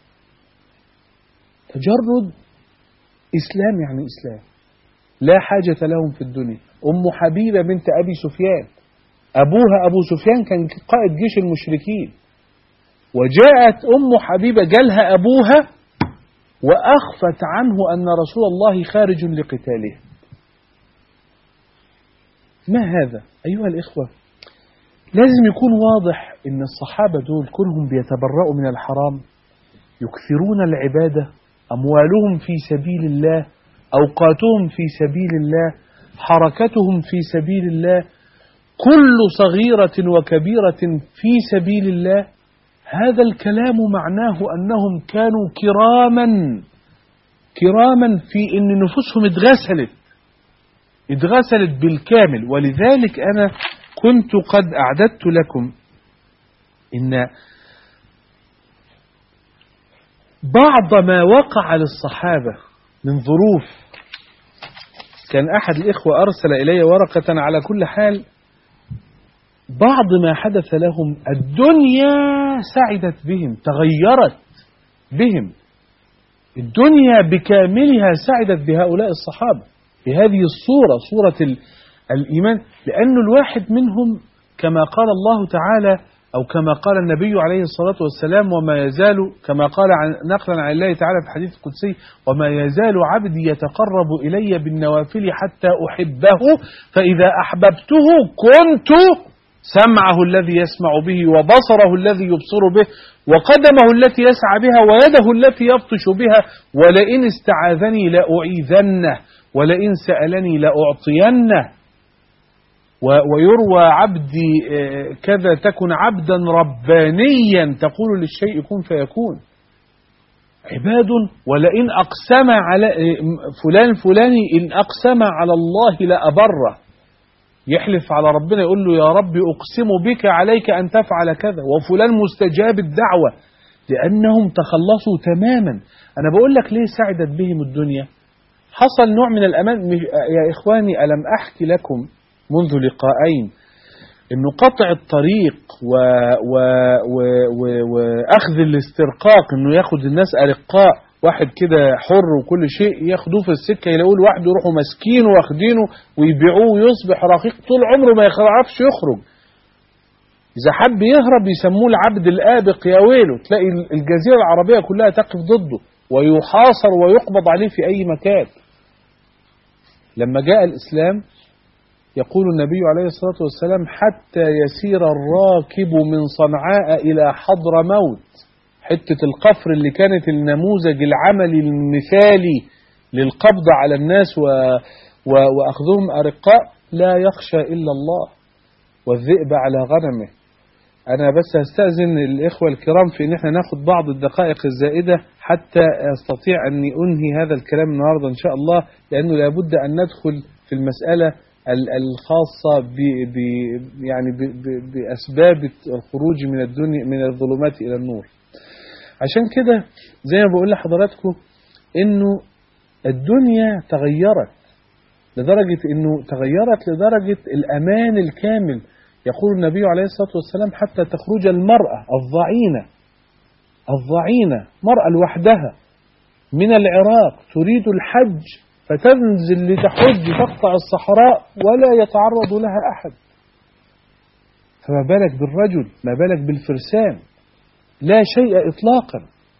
تجرد إسلام يعني إسلام، لا حاجة لهم في الدنيا. أم حبيبة بنت أبي سفيان، أبوها أبو سفيان كان قائد جيش المشركين، وجاءت أم حبيبة جالها أبوها وأخفت عنه أن رسول الله خارج لقتاله. ما هذا أيها الإخوة؟ لازم يكون واضح أن الصحابة دول كلهم بيتبرؤوا من الحرام، يكثرون العبادة، أموالهم في سبيل الله، أوقاتهم في سبيل الله، حركتهم في سبيل الله، كل صغيرة وكبيرة في سبيل الله. هذا الكلام معناه أنهم كانوا كراما كراما في أن نفوسهم اتغسلت اتغسلت بالكامل. ولذلك أنا كنت قد أعددت لكم إن بعض ما وقع للصحابة من ظروف، كان أحد الإخوة أرسل إلي ورقة، على كل حال بعض ما حدث لهم الدنيا سعدت بهم، تغيرت بهم، الدنيا بكاملها سعدت بهؤلاء الصحابة بهذه الصورة، صورة الإيمان. لأن الواحد منهم كما قال الله تعالى أو كما قال النبي عليه الصلاة والسلام وما يزال، كما قال عن نقلا عن الله تعالى في الحديث القدسي: وما يزال عبدي يتقرب إلي بالنوافل حتى أحبه فإذا أحببته كنت سمعه الذي يسمع به، وبصره الذي يبصر به، وقدمه التي يسعى بها، ويده التي يبطش بها، ولئن استعاذني لأعيذنه، ولئن سألني لأعطينه. ويروى عبدي كذا تكن عبدا ربانيا تقول للشيء كن فيكون. عباد ولئن أقسم على فلان فلاني إن أقسم على الله لأبره، يحلف على ربنا يقول له يا رب أقسم بك عليك أن تفعل كذا، وفلان مستجاب الدعوة، لأنهم تخلصوا تماما. أنا بقول لك ليه سعدت بهم الدنيا؟ حصل نوع من الأمان. يا إخواني ألم أحكي لكم منذ لقاءين إنه قطع الطريق و... و... و... و... وأخذ الاسترقاق، إنه ياخد الناس أرقاء، واحد كده حر وكل شيء، ياخدوه في السكة يلاقوه لوحده، يروحوا ماسكينه واخدينه ويبيعوه ويصبح رقيق طول عمره ما يعرفش يخرج. إذا حب يهرب يسموه العبد الآبق، يا ويله، تلاقي الجزيرة العربية كلها تقف ضده ويحاصر ويقبض عليه في أي مكان. لما جاء الإسلام يقول النبي عليه الصلاة والسلام: حتى يسير الراكب من صنعاء إلى حضرموت، حتة القفر اللي كانت النموذج العملي المثالي للقبض على الناس و... و... وأخذهم أرقاء، لا يخشى إلا الله، والذئب على غنمه. أنا بس هستأذن الإخوة الكرام في أن احنا ناخد بعض الدقائق الزائدة حتى أستطيع أني أنهي هذا الكلام النهاردة إن شاء الله، لأنه لابد أن ندخل في المسألة الخاصة ب ب يعني ب ب بأسباب الخروج من الدنيا من الظلمات إلى النور. عشان كده زي ما بقول لحضراتكم إنه الدنيا تغيرت لدرجة إنه تغيرت لدرجة الأمان الكامل. يقول النبي عليه الصلاة والسلام حتى تخرج المرأة الضعينة الضعينة مرأة لوحدها من العراق تريد الحج فتنزل لتحج تقطع الصحراء ولا يتعرض لها أحد، فما بالك بالرجل، ما بالك بالفرسان، لا شيء إطلاقا.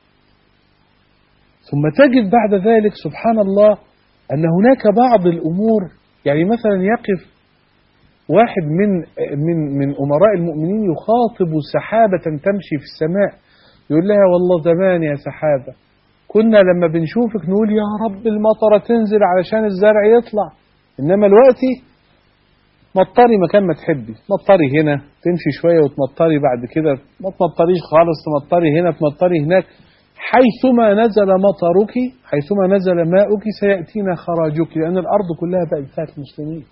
ثم تجد بعد ذلك سبحان الله أن هناك بعض الأمور، يعني مثلا يقف واحد من من من أمراء المؤمنين يخاطب سحابة تمشي في السماء، يقول لها والله زمان يا سحابة كنا لما بنشوفك نقول يا رب المطرة تنزل علشان الزرع يطلع، إنما الوقت مطري مكان ما تحبي، مطري هنا تمشي شوية وتمطري بعد كده ما تمطريش خالص، تمطري هنا تمطري هناك، حيثما نزل مطرك حيثما نزل ماؤك سيأتينا خراجك، لأن الأرض كلها بقت بتاعت المسلمين.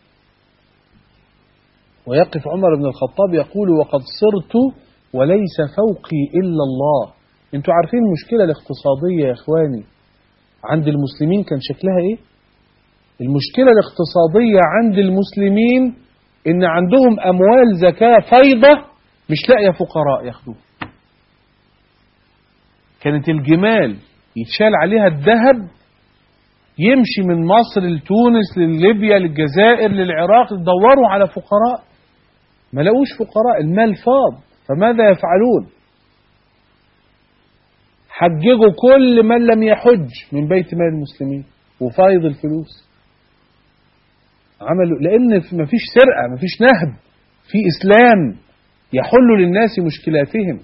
ويقف عمر بن الخطاب يقول وقد صرت وليس فوقي إلا الله. انتوا عارفين المشكلة الاقتصادية يا إخواني عند المسلمين كان شكلها إيه؟ المشكلة الاقتصادية عند المسلمين إن عندهم أموال زكاة فايضة مش لاقية فقراء ياخدوها. كانت الجمال يتشال عليها الذهب يمشي من مصر لتونس لليبيا للجزائر للعراق يدوروا على فقراء، ما لقوش فقراء، المال فاض، فماذا يفعلون؟ حججوا كل من لم يحج من بيت مال المسلمين وفايض الفلوس. عملوا لأن ما فيش سرقة، ما فيش نهب، في إسلام يحل للناس مشكلاتهم.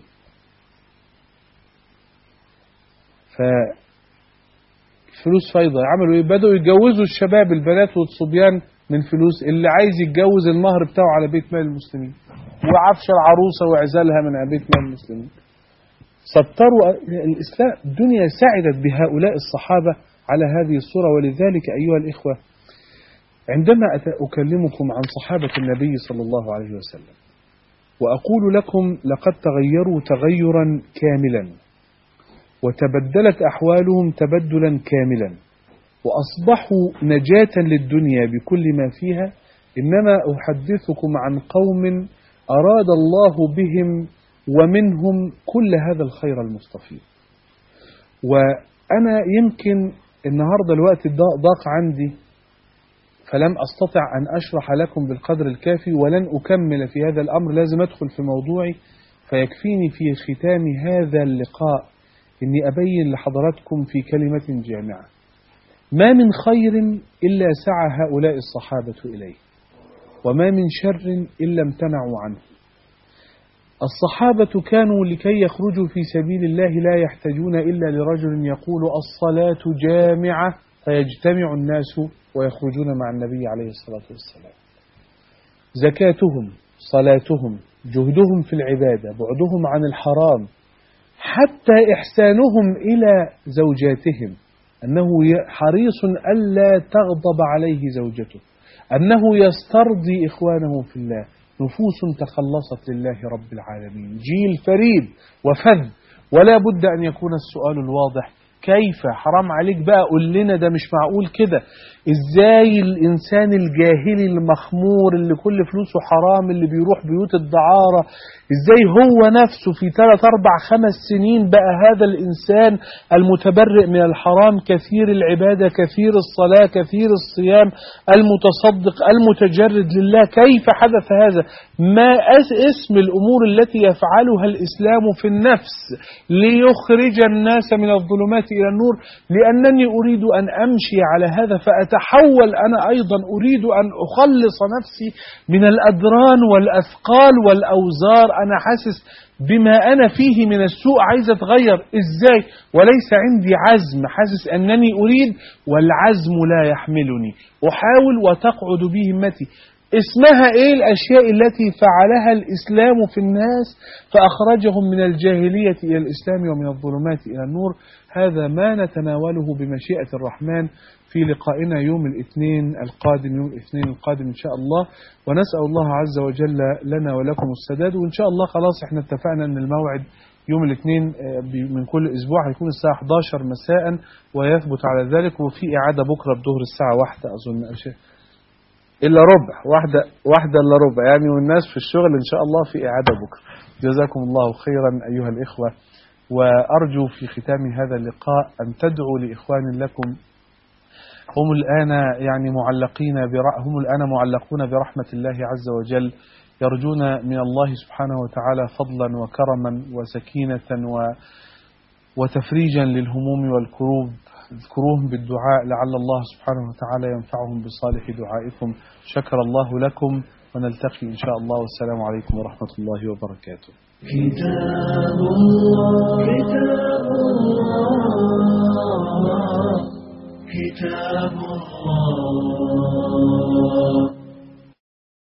فالفلوس فايضة، عملوا إيه؟ بدأوا يتجوزوا الشباب البنات والصبيان من فلوس، اللي عايز يتجوز المهر بتاعه على بيت مال المسلمين، وعفش العروسة وعزالها من بيت مال المسلمين. سطروا الإسلام. الدنيا سعدت بهؤلاء الصحابة على هذه الصورة. ولذلك أيها الإخوة عندما أكلمكم عن صحابة النبي صلى الله عليه وسلم وأقول لكم لقد تغيروا تغيرا كاملا وتبدلت أحوالهم تبدلا كاملا وأصبحوا نجاة للدنيا بكل ما فيها، إنما أحدثكم عن قوم أراد الله بهم ومنهم كل هذا الخير المستفيض. وأنا يمكن النهاردة الوقت ضاق عندي فلم أستطع أن أشرح لكم بالقدر الكافي، ولن أكمل في هذا الأمر، لازم أدخل في موضوعي. فيكفيني في ختام هذا اللقاء إني أبين لحضراتكم في كلمة جامعة ما من خير إلا سعى هؤلاء الصحابة إليه، وما من شر إلا امتنعوا عنه. الصحابة كانوا لكي يخرجوا في سبيل الله لا يحتاجون إلا لرجل يقول الصلاة جامعة فيجتمع الناس ويخرجون مع النبي عليه الصلاة والسلام. زكاتهم، صلاتهم، جهدهم في العبادة، بعدهم عن الحرام، حتى إحسانهم إلى زوجاتهم، أنه حريص ألا تغضب عليه زوجته، أنه يسترضي إخوانه في الله، نفوس تخلصت لله رب العالمين، جيل فريد وفذ. ولا بد أن يكون السؤال الواضح كيف؟ حرام عليك بقى قول لنا، ده مش معقول كده. ازاي الانسان الجاهلي المخمور اللي كل فلوسه حرام اللي بيروح بيوت الدعارة، ازاي هو نفسه في ثلاث اربع خمس سنين بقى هذا الانسان المتبرئ من الحرام، كثير العبادة، كثير الصلاة، كثير الصيام، المتصدق، المتجرد لله؟ كيف حدث هذا؟ ما اسم الامور التي يفعلها الاسلام في النفس ليخرج الناس من الظلمات إلى النور، لأنني أريد أن أمشي على هذا فأتحول أنا أيضا أريد أن أخلص نفسي من الأدران والأثقال والأوزار. أنا حاسس بما أنا فيه من السوء، عايز أتغير إزاي وليس عندي عزم، حاسس أنني أريد والعزم لا يحملني، أحاول وتقعد بي همتي. اسمها إيه الأشياء التي فعلها الإسلام في الناس فأخرجهم من الجاهلية إلى الإسلام ومن الظلمات إلى النور؟ هذا ما نتناوله بمشيئة الرحمن في لقائنا يوم الاثنين القادم، يوم الاثنين القادم إن شاء الله. ونسأل الله عز وجل لنا ولكم السداد. وإن شاء الله خلاص احنا اتفقنا أن الموعد يوم الاثنين من كل أسبوع هيكون الساعة إحدى عشرة مساء ويثبت على ذلك، وفي إعادة بكرة بظهر الساعة واحدة أظن أشياء إلا ربع، واحدة واحدة إلا ربع يعني، والناس في الشغل إن شاء الله في إعادة بكرة. جزاكم الله خيرا أيها الإخوة. وأرجو في ختام هذا اللقاء أن تدعوا لإخوان لكم هم الآن يعني معلقين هم الآن معلقون برحمة الله عز وجل، يرجون من الله سبحانه وتعالى فضلا وكرما وسكينة و وتفريجا للهموم والكروب. اذكروهم بالدعاء لعل الله سبحانه وتعالى ينفعهم بصالح دعائكم. شكر الله لكم ونلتقي إن شاء الله، والسلام عليكم ورحمة الله وبركاته. كتاب الله كتاب الله كتاب الله